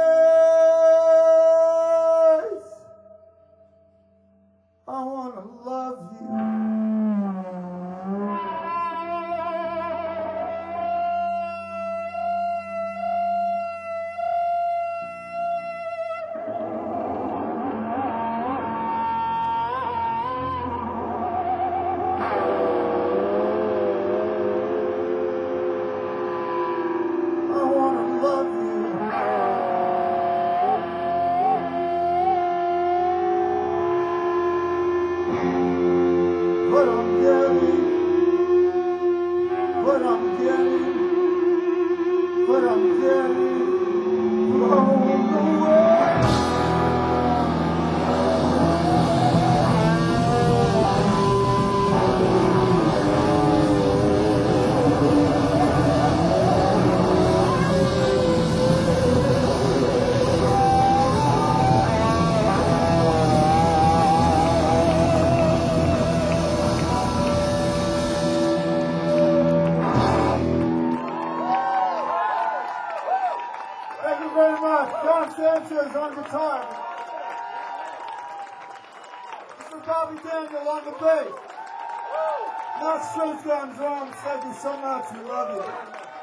[SPEAKER 1] I wanna love you. I wanna love you. What I'm getting, what I'm getting, what I'm getting, blown away. Thank you very much. John Sanchez on guitar. Mr. Bobby Daniel on the bass. Matt Straits on drums. Thank you so much. We love you.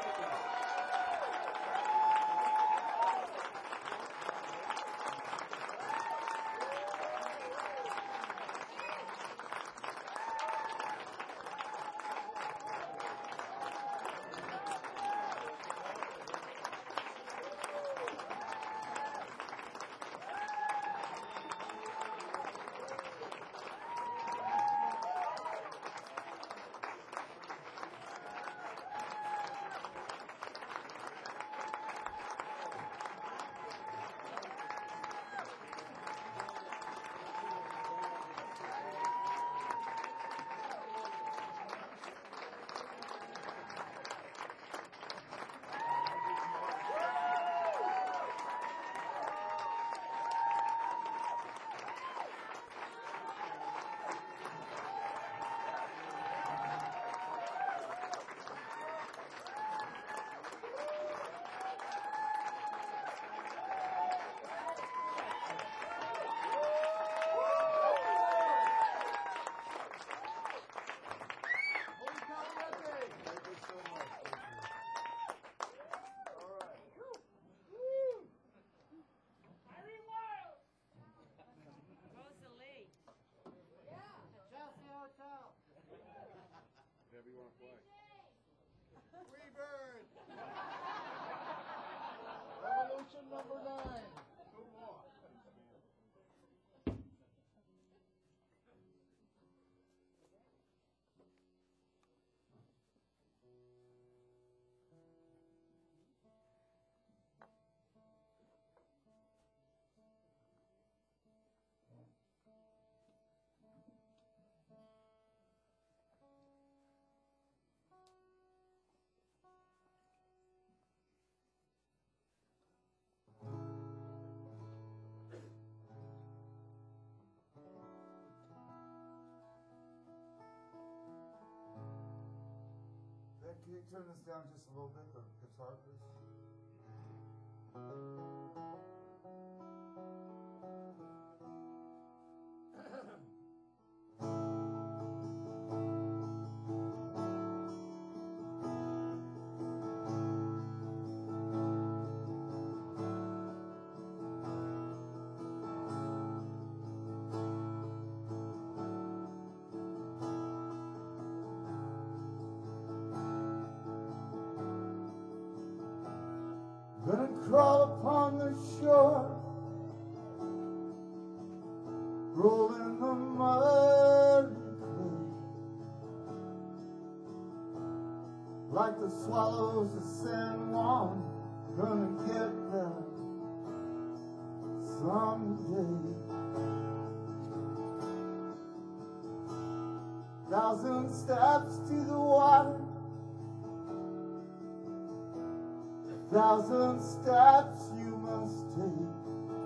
[SPEAKER 2] Whatever you want to play. Freebird! Revolution number 9. Good walk.
[SPEAKER 1] Ben, can you turn this down just a little bit, the guitar, please? Gonna crawl upon the shore, roll in the mud and clay, like the swallows of San Juan. Gonna get there someday. 1,000 steps to the water, 1,000 steps you must take.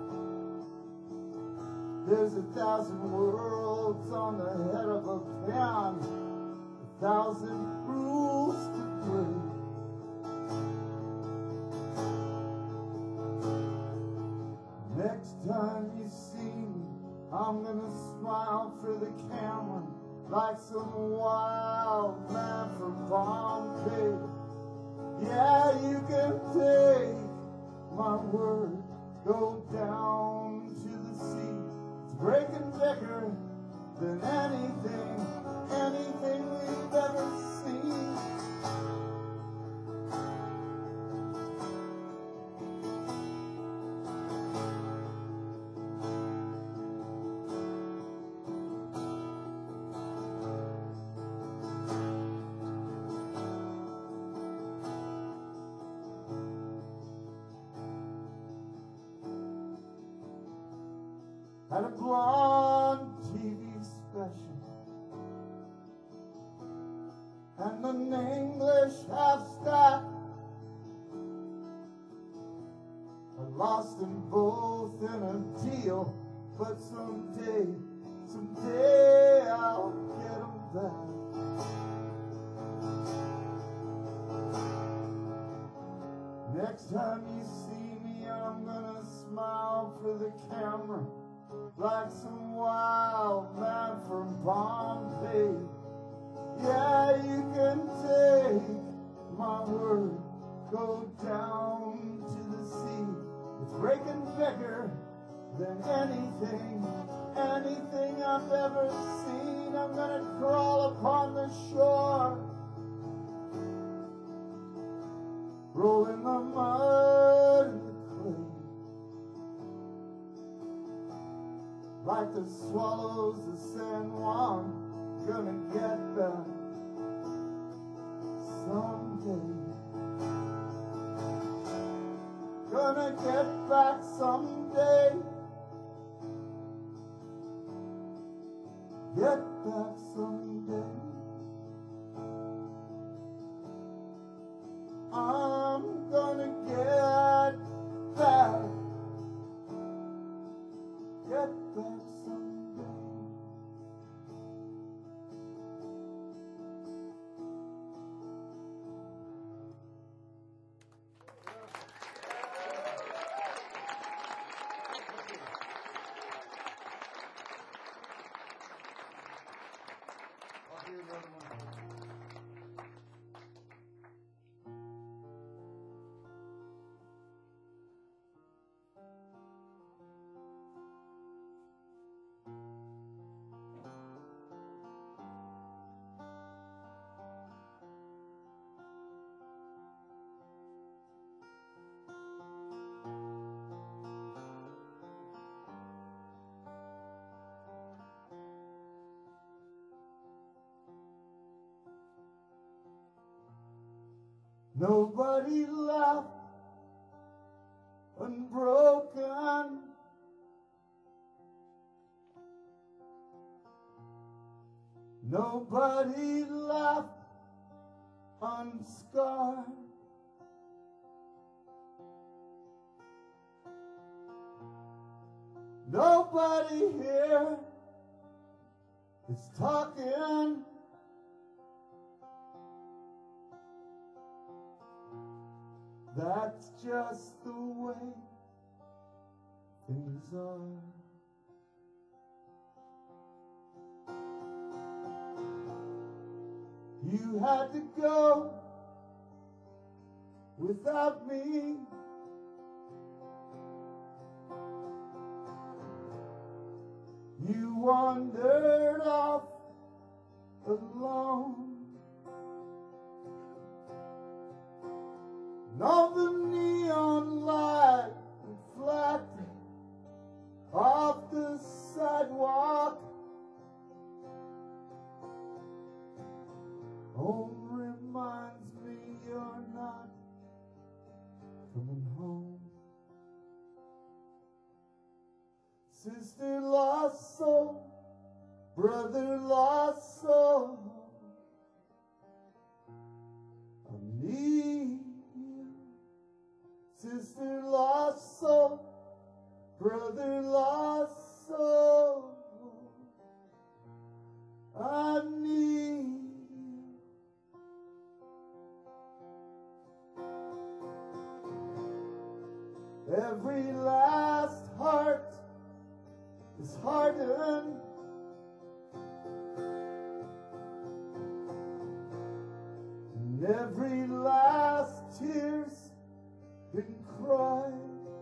[SPEAKER 1] There's 1,000 worlds on the head of a pen, 1,000 rules to I'm gonna smile for the camera like some wild man from Pompeii. Yeah, you can take my word, go down to the sea. It's breaking thicker than anything we've ever seen. Had a blonde TV special and an English half-stack. I lost them both in a deal, but someday I'll get them back. Next time you see me, I'm gonna smile for the camera like some wild man from Pompeii. Yeah, you can take my word, go down to the sea. It's breaking bigger than anything I've ever seen. I'm gonna crawl upon the shore, roll in the mud and the clay, like the swallows of San Juan. Gonna get back someday. Gonna get back someday. Get back someday. I'm gonna get back. Get back someday.
[SPEAKER 2] I'll do another one.
[SPEAKER 1] Nobody left unbroken. Nobody left unscarred. Nobody here is talking. That's just the way things are. You had to go without me. You wandered off alone. And all the neon light reflected off the sidewalk reminds me you're not coming home. Sister lost soul, brother lost soul. I need you. Sister lost soul, brother lost soul. I need you. Every last heart is hardened. And every last tear's been cried.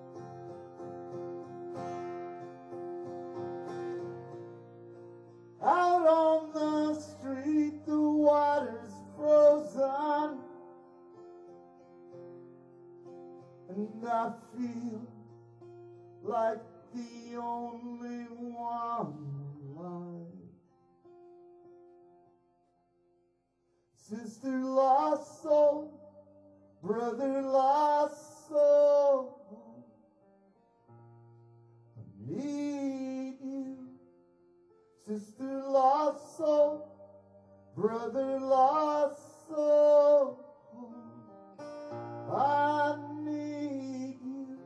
[SPEAKER 1] Out on the street, the water's frozen, and I feel like the only one alive. Sister lost soul, brother lost soul, I need you. Sister lost soul, brother lost soul, I need you.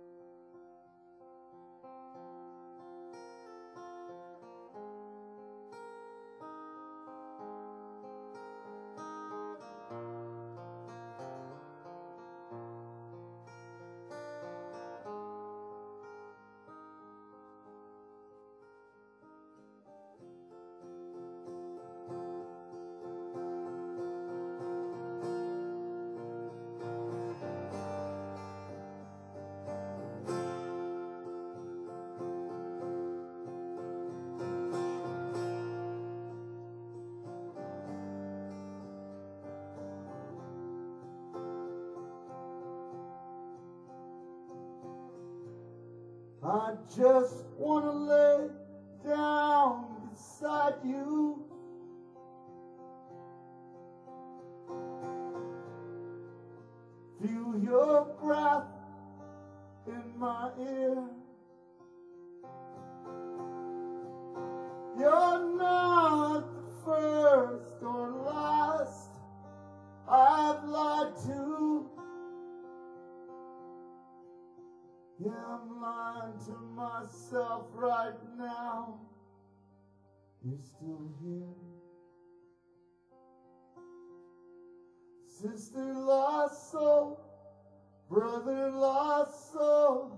[SPEAKER 1] I just want to lay down beside you, feel your breath in my ear. You're not the first or last I've lied to. Yeah, I'm lying to myself right now. You're still here. Sister lost soul, brother lost soul,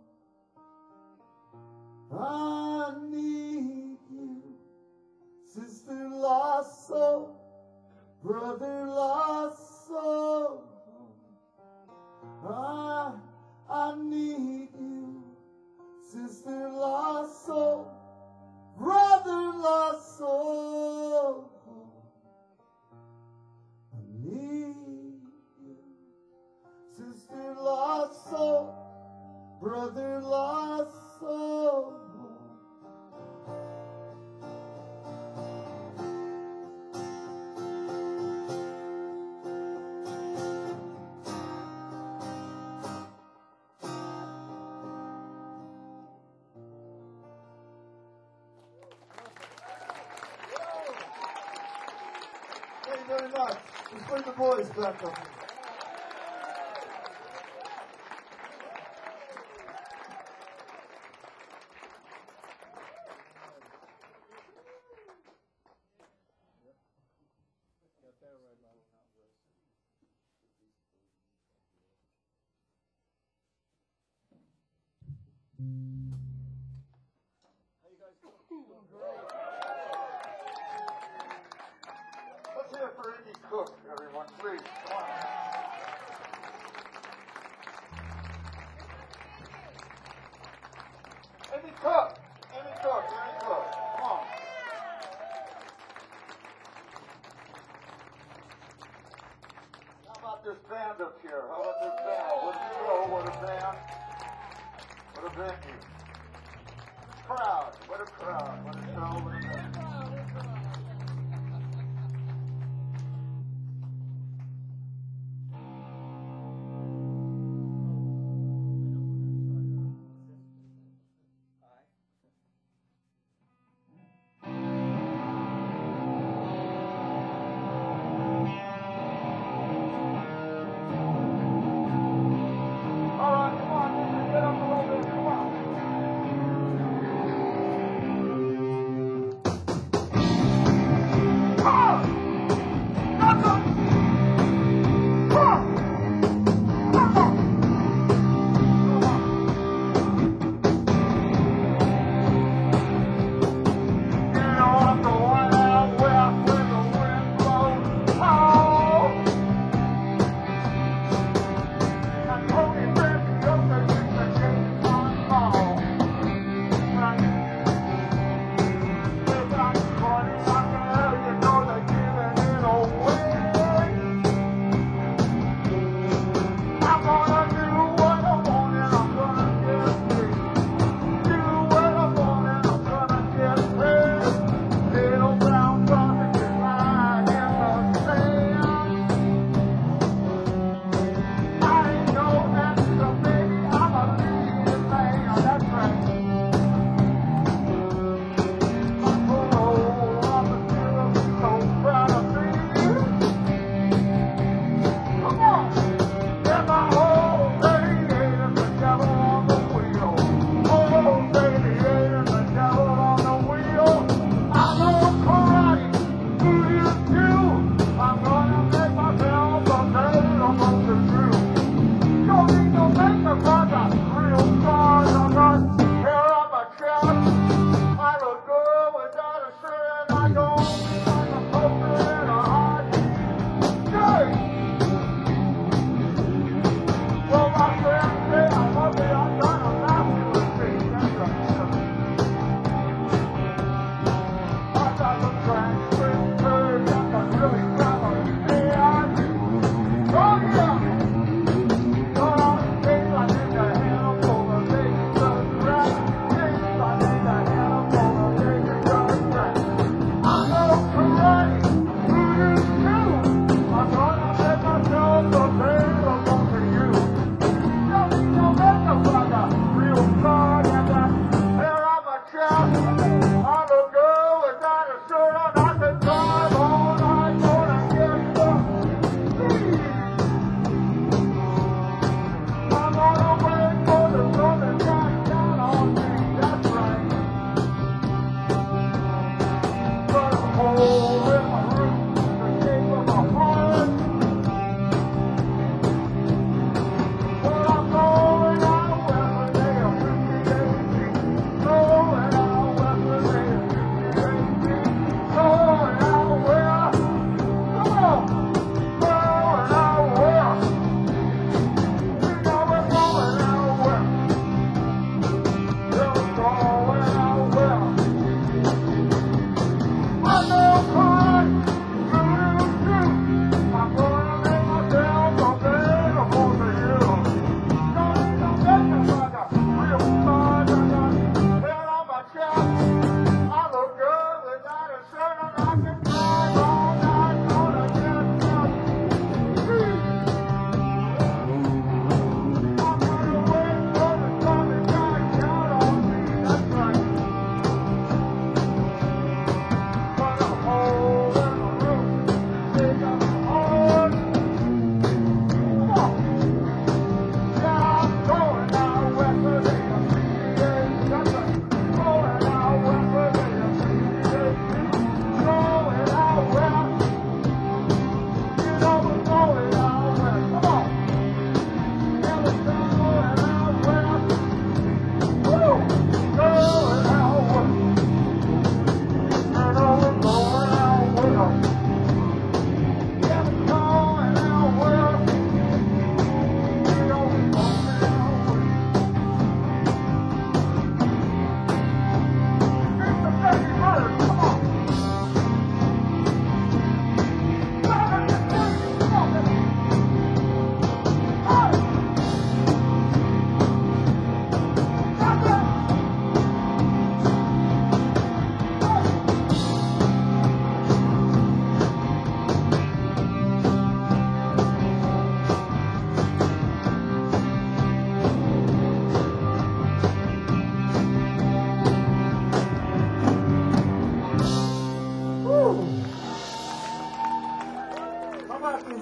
[SPEAKER 1] I need you. Sister lost soul, brother lost soul, I need you. Sister lost soul, brother lost soul, I need you. Sister lost soul, brother lost soul. Thank you very much. Let's bring the boys back up here. Let's hear it for Indy Cook, everyone, please. Come on. Indy Cook! Indy Cook! Indy Cook! Come on. How about this band up here? How about this band? What a show, what a band. What a venue. Crowd, what a crowd. What a show, what a venue. All right, come on, get up a little bit, come on.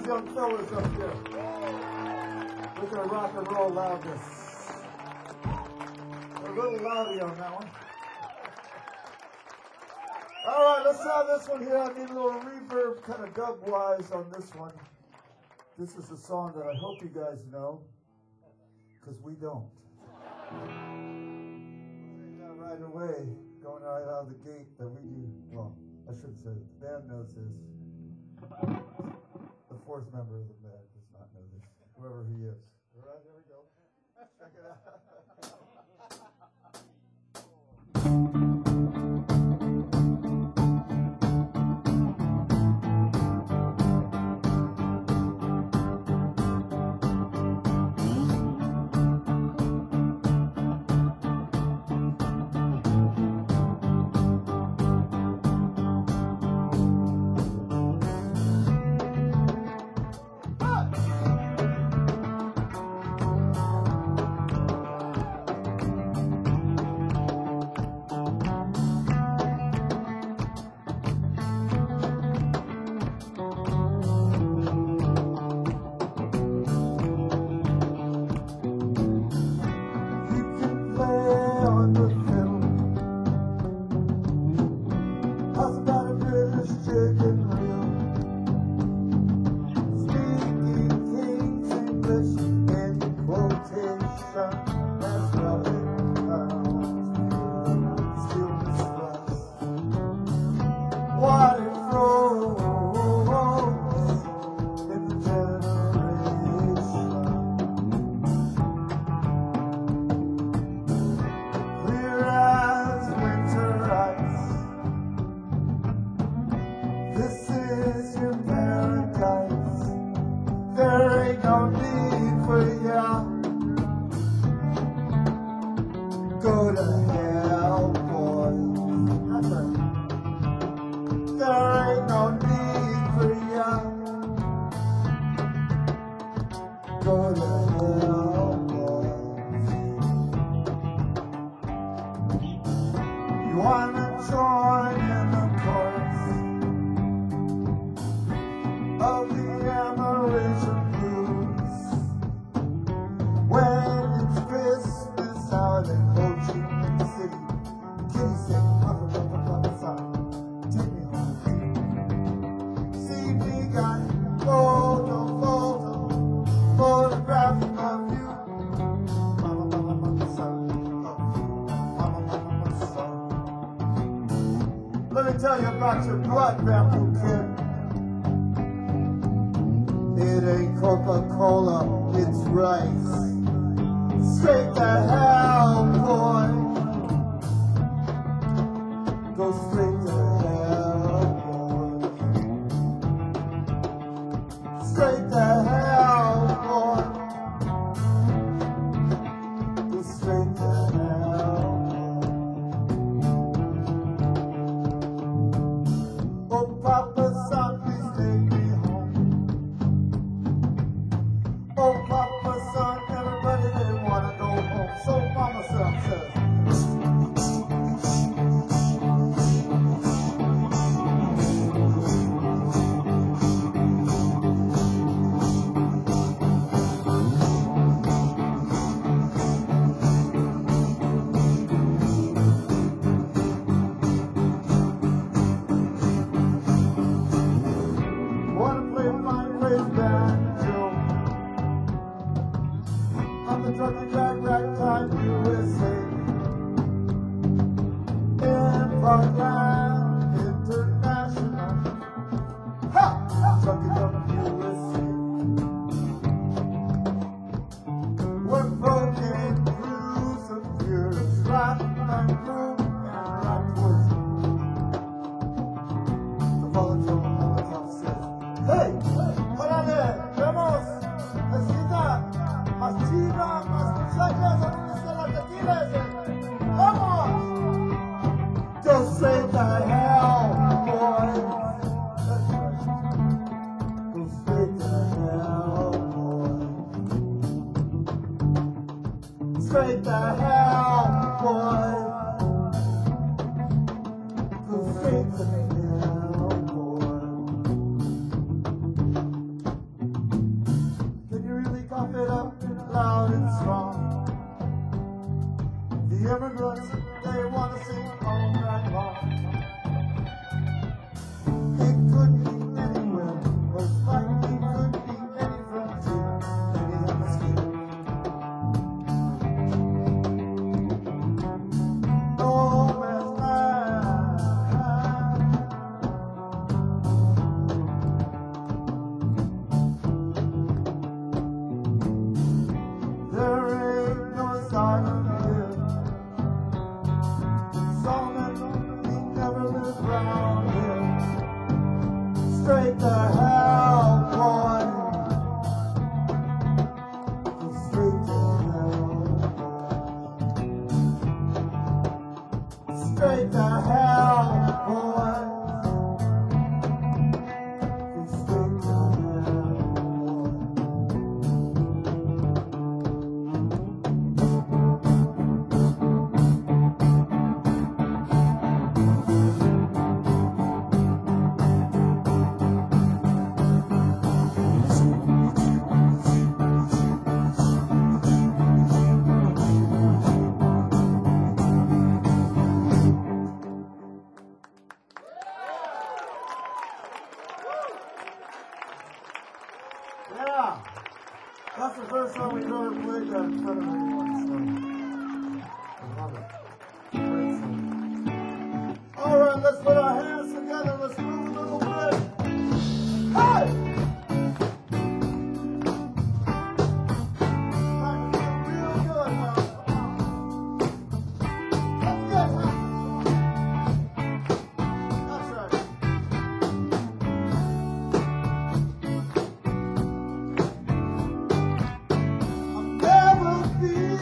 [SPEAKER 1] these young fellas up here. Look at rock and roll loudness. A little loudy on that one. All right, let's have this one here. I need a little reverb, kind of dub-wise on this one. This is a song that I hope you guys know, because we don't. Right away, going right out of the gate that we do. Well, I shouldn't say it. The band knows this. The fourth member of the band does not know this, whoever he is. All right, here we go. Check it out. Let me tell you about your blood bamboo kid. It ain't Coca-Cola, it's rice. Straight to hell, boy. Go straight to hell, boy. Straight to hell, boy. Go straight to hell. Oh, Papa, son, please take me home. Oh, Papa, son, everybody, they want to go home. So Mama son says, wanna play my place banjo on the trucking track, ragtime USA. In Parkland International, ha! Trucking from USA. We're broken through some fearless right and through and right towards the volatile Molotov says, hey, órale, vemos, necesita más chivas, más muchachas, ¿dónde están las tequilas? ¡Vamos! Go straight to hell, boy. That's right. Go straight to hell, boy. Straight to hell, boy. Go straight to hell, boy. straight to hell, boy. Go straight to hell. Straight to hell, boy. Go straight to hell, yeah, that's the first time we've ever played that in front of anyone, so I love it. Great song. All right, let's put our hands together. Let's move a little bit. Hey! I feel real good now. Let's get it. That's right. I'll never be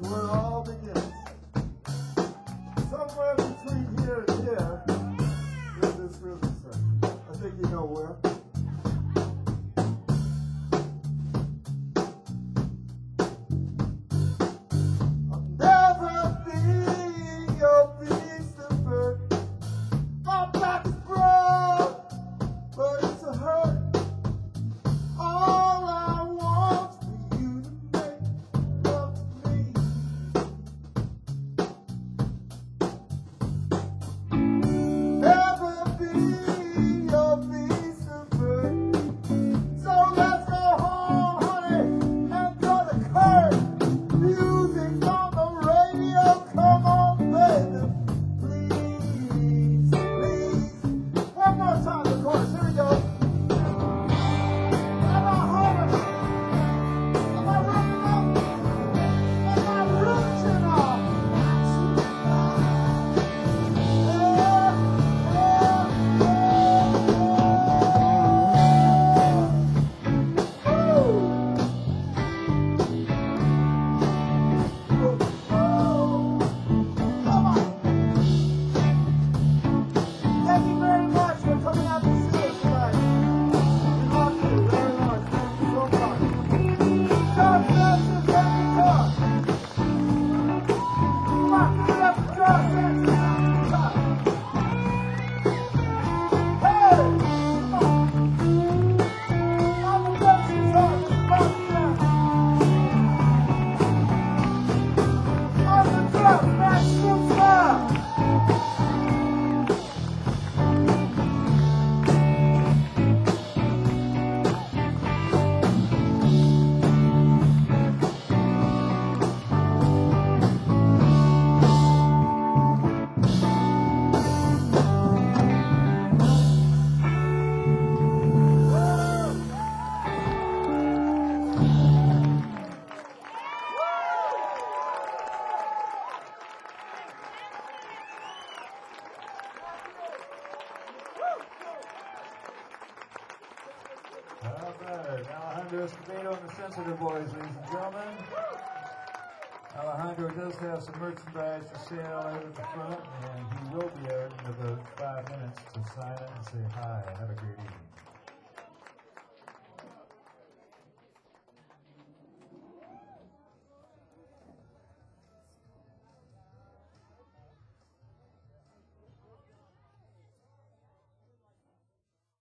[SPEAKER 1] where it all begins. Somewhere between here and here is this rhythm section. I think you know where. I'll never be your beast of burden. My back is broke, but it's a hurt. All I want for you to make love to me. Never be your beast of burden. So let's go home, honey, and draw the curtain. Music on the radio, come on, baby. Please, please. One more time, the chorus, here we go. Am I humming? Am I running up? Am I reaching up? Thank you very much for coming out to see us tonight. We love you very much. Thank you so much. God bless you, baby. Come on, give it up for God bless you. Hey, come on. I'm the best you are. I'm the drop back superstar.
[SPEAKER 3] All right, Alejandro Escobedo and the Sensitive Boys, ladies and gentlemen. Alejandro does have some merchandise for sale out at the front, and he will be out in about 5 minutes to sign it and say hi. Have a great evening.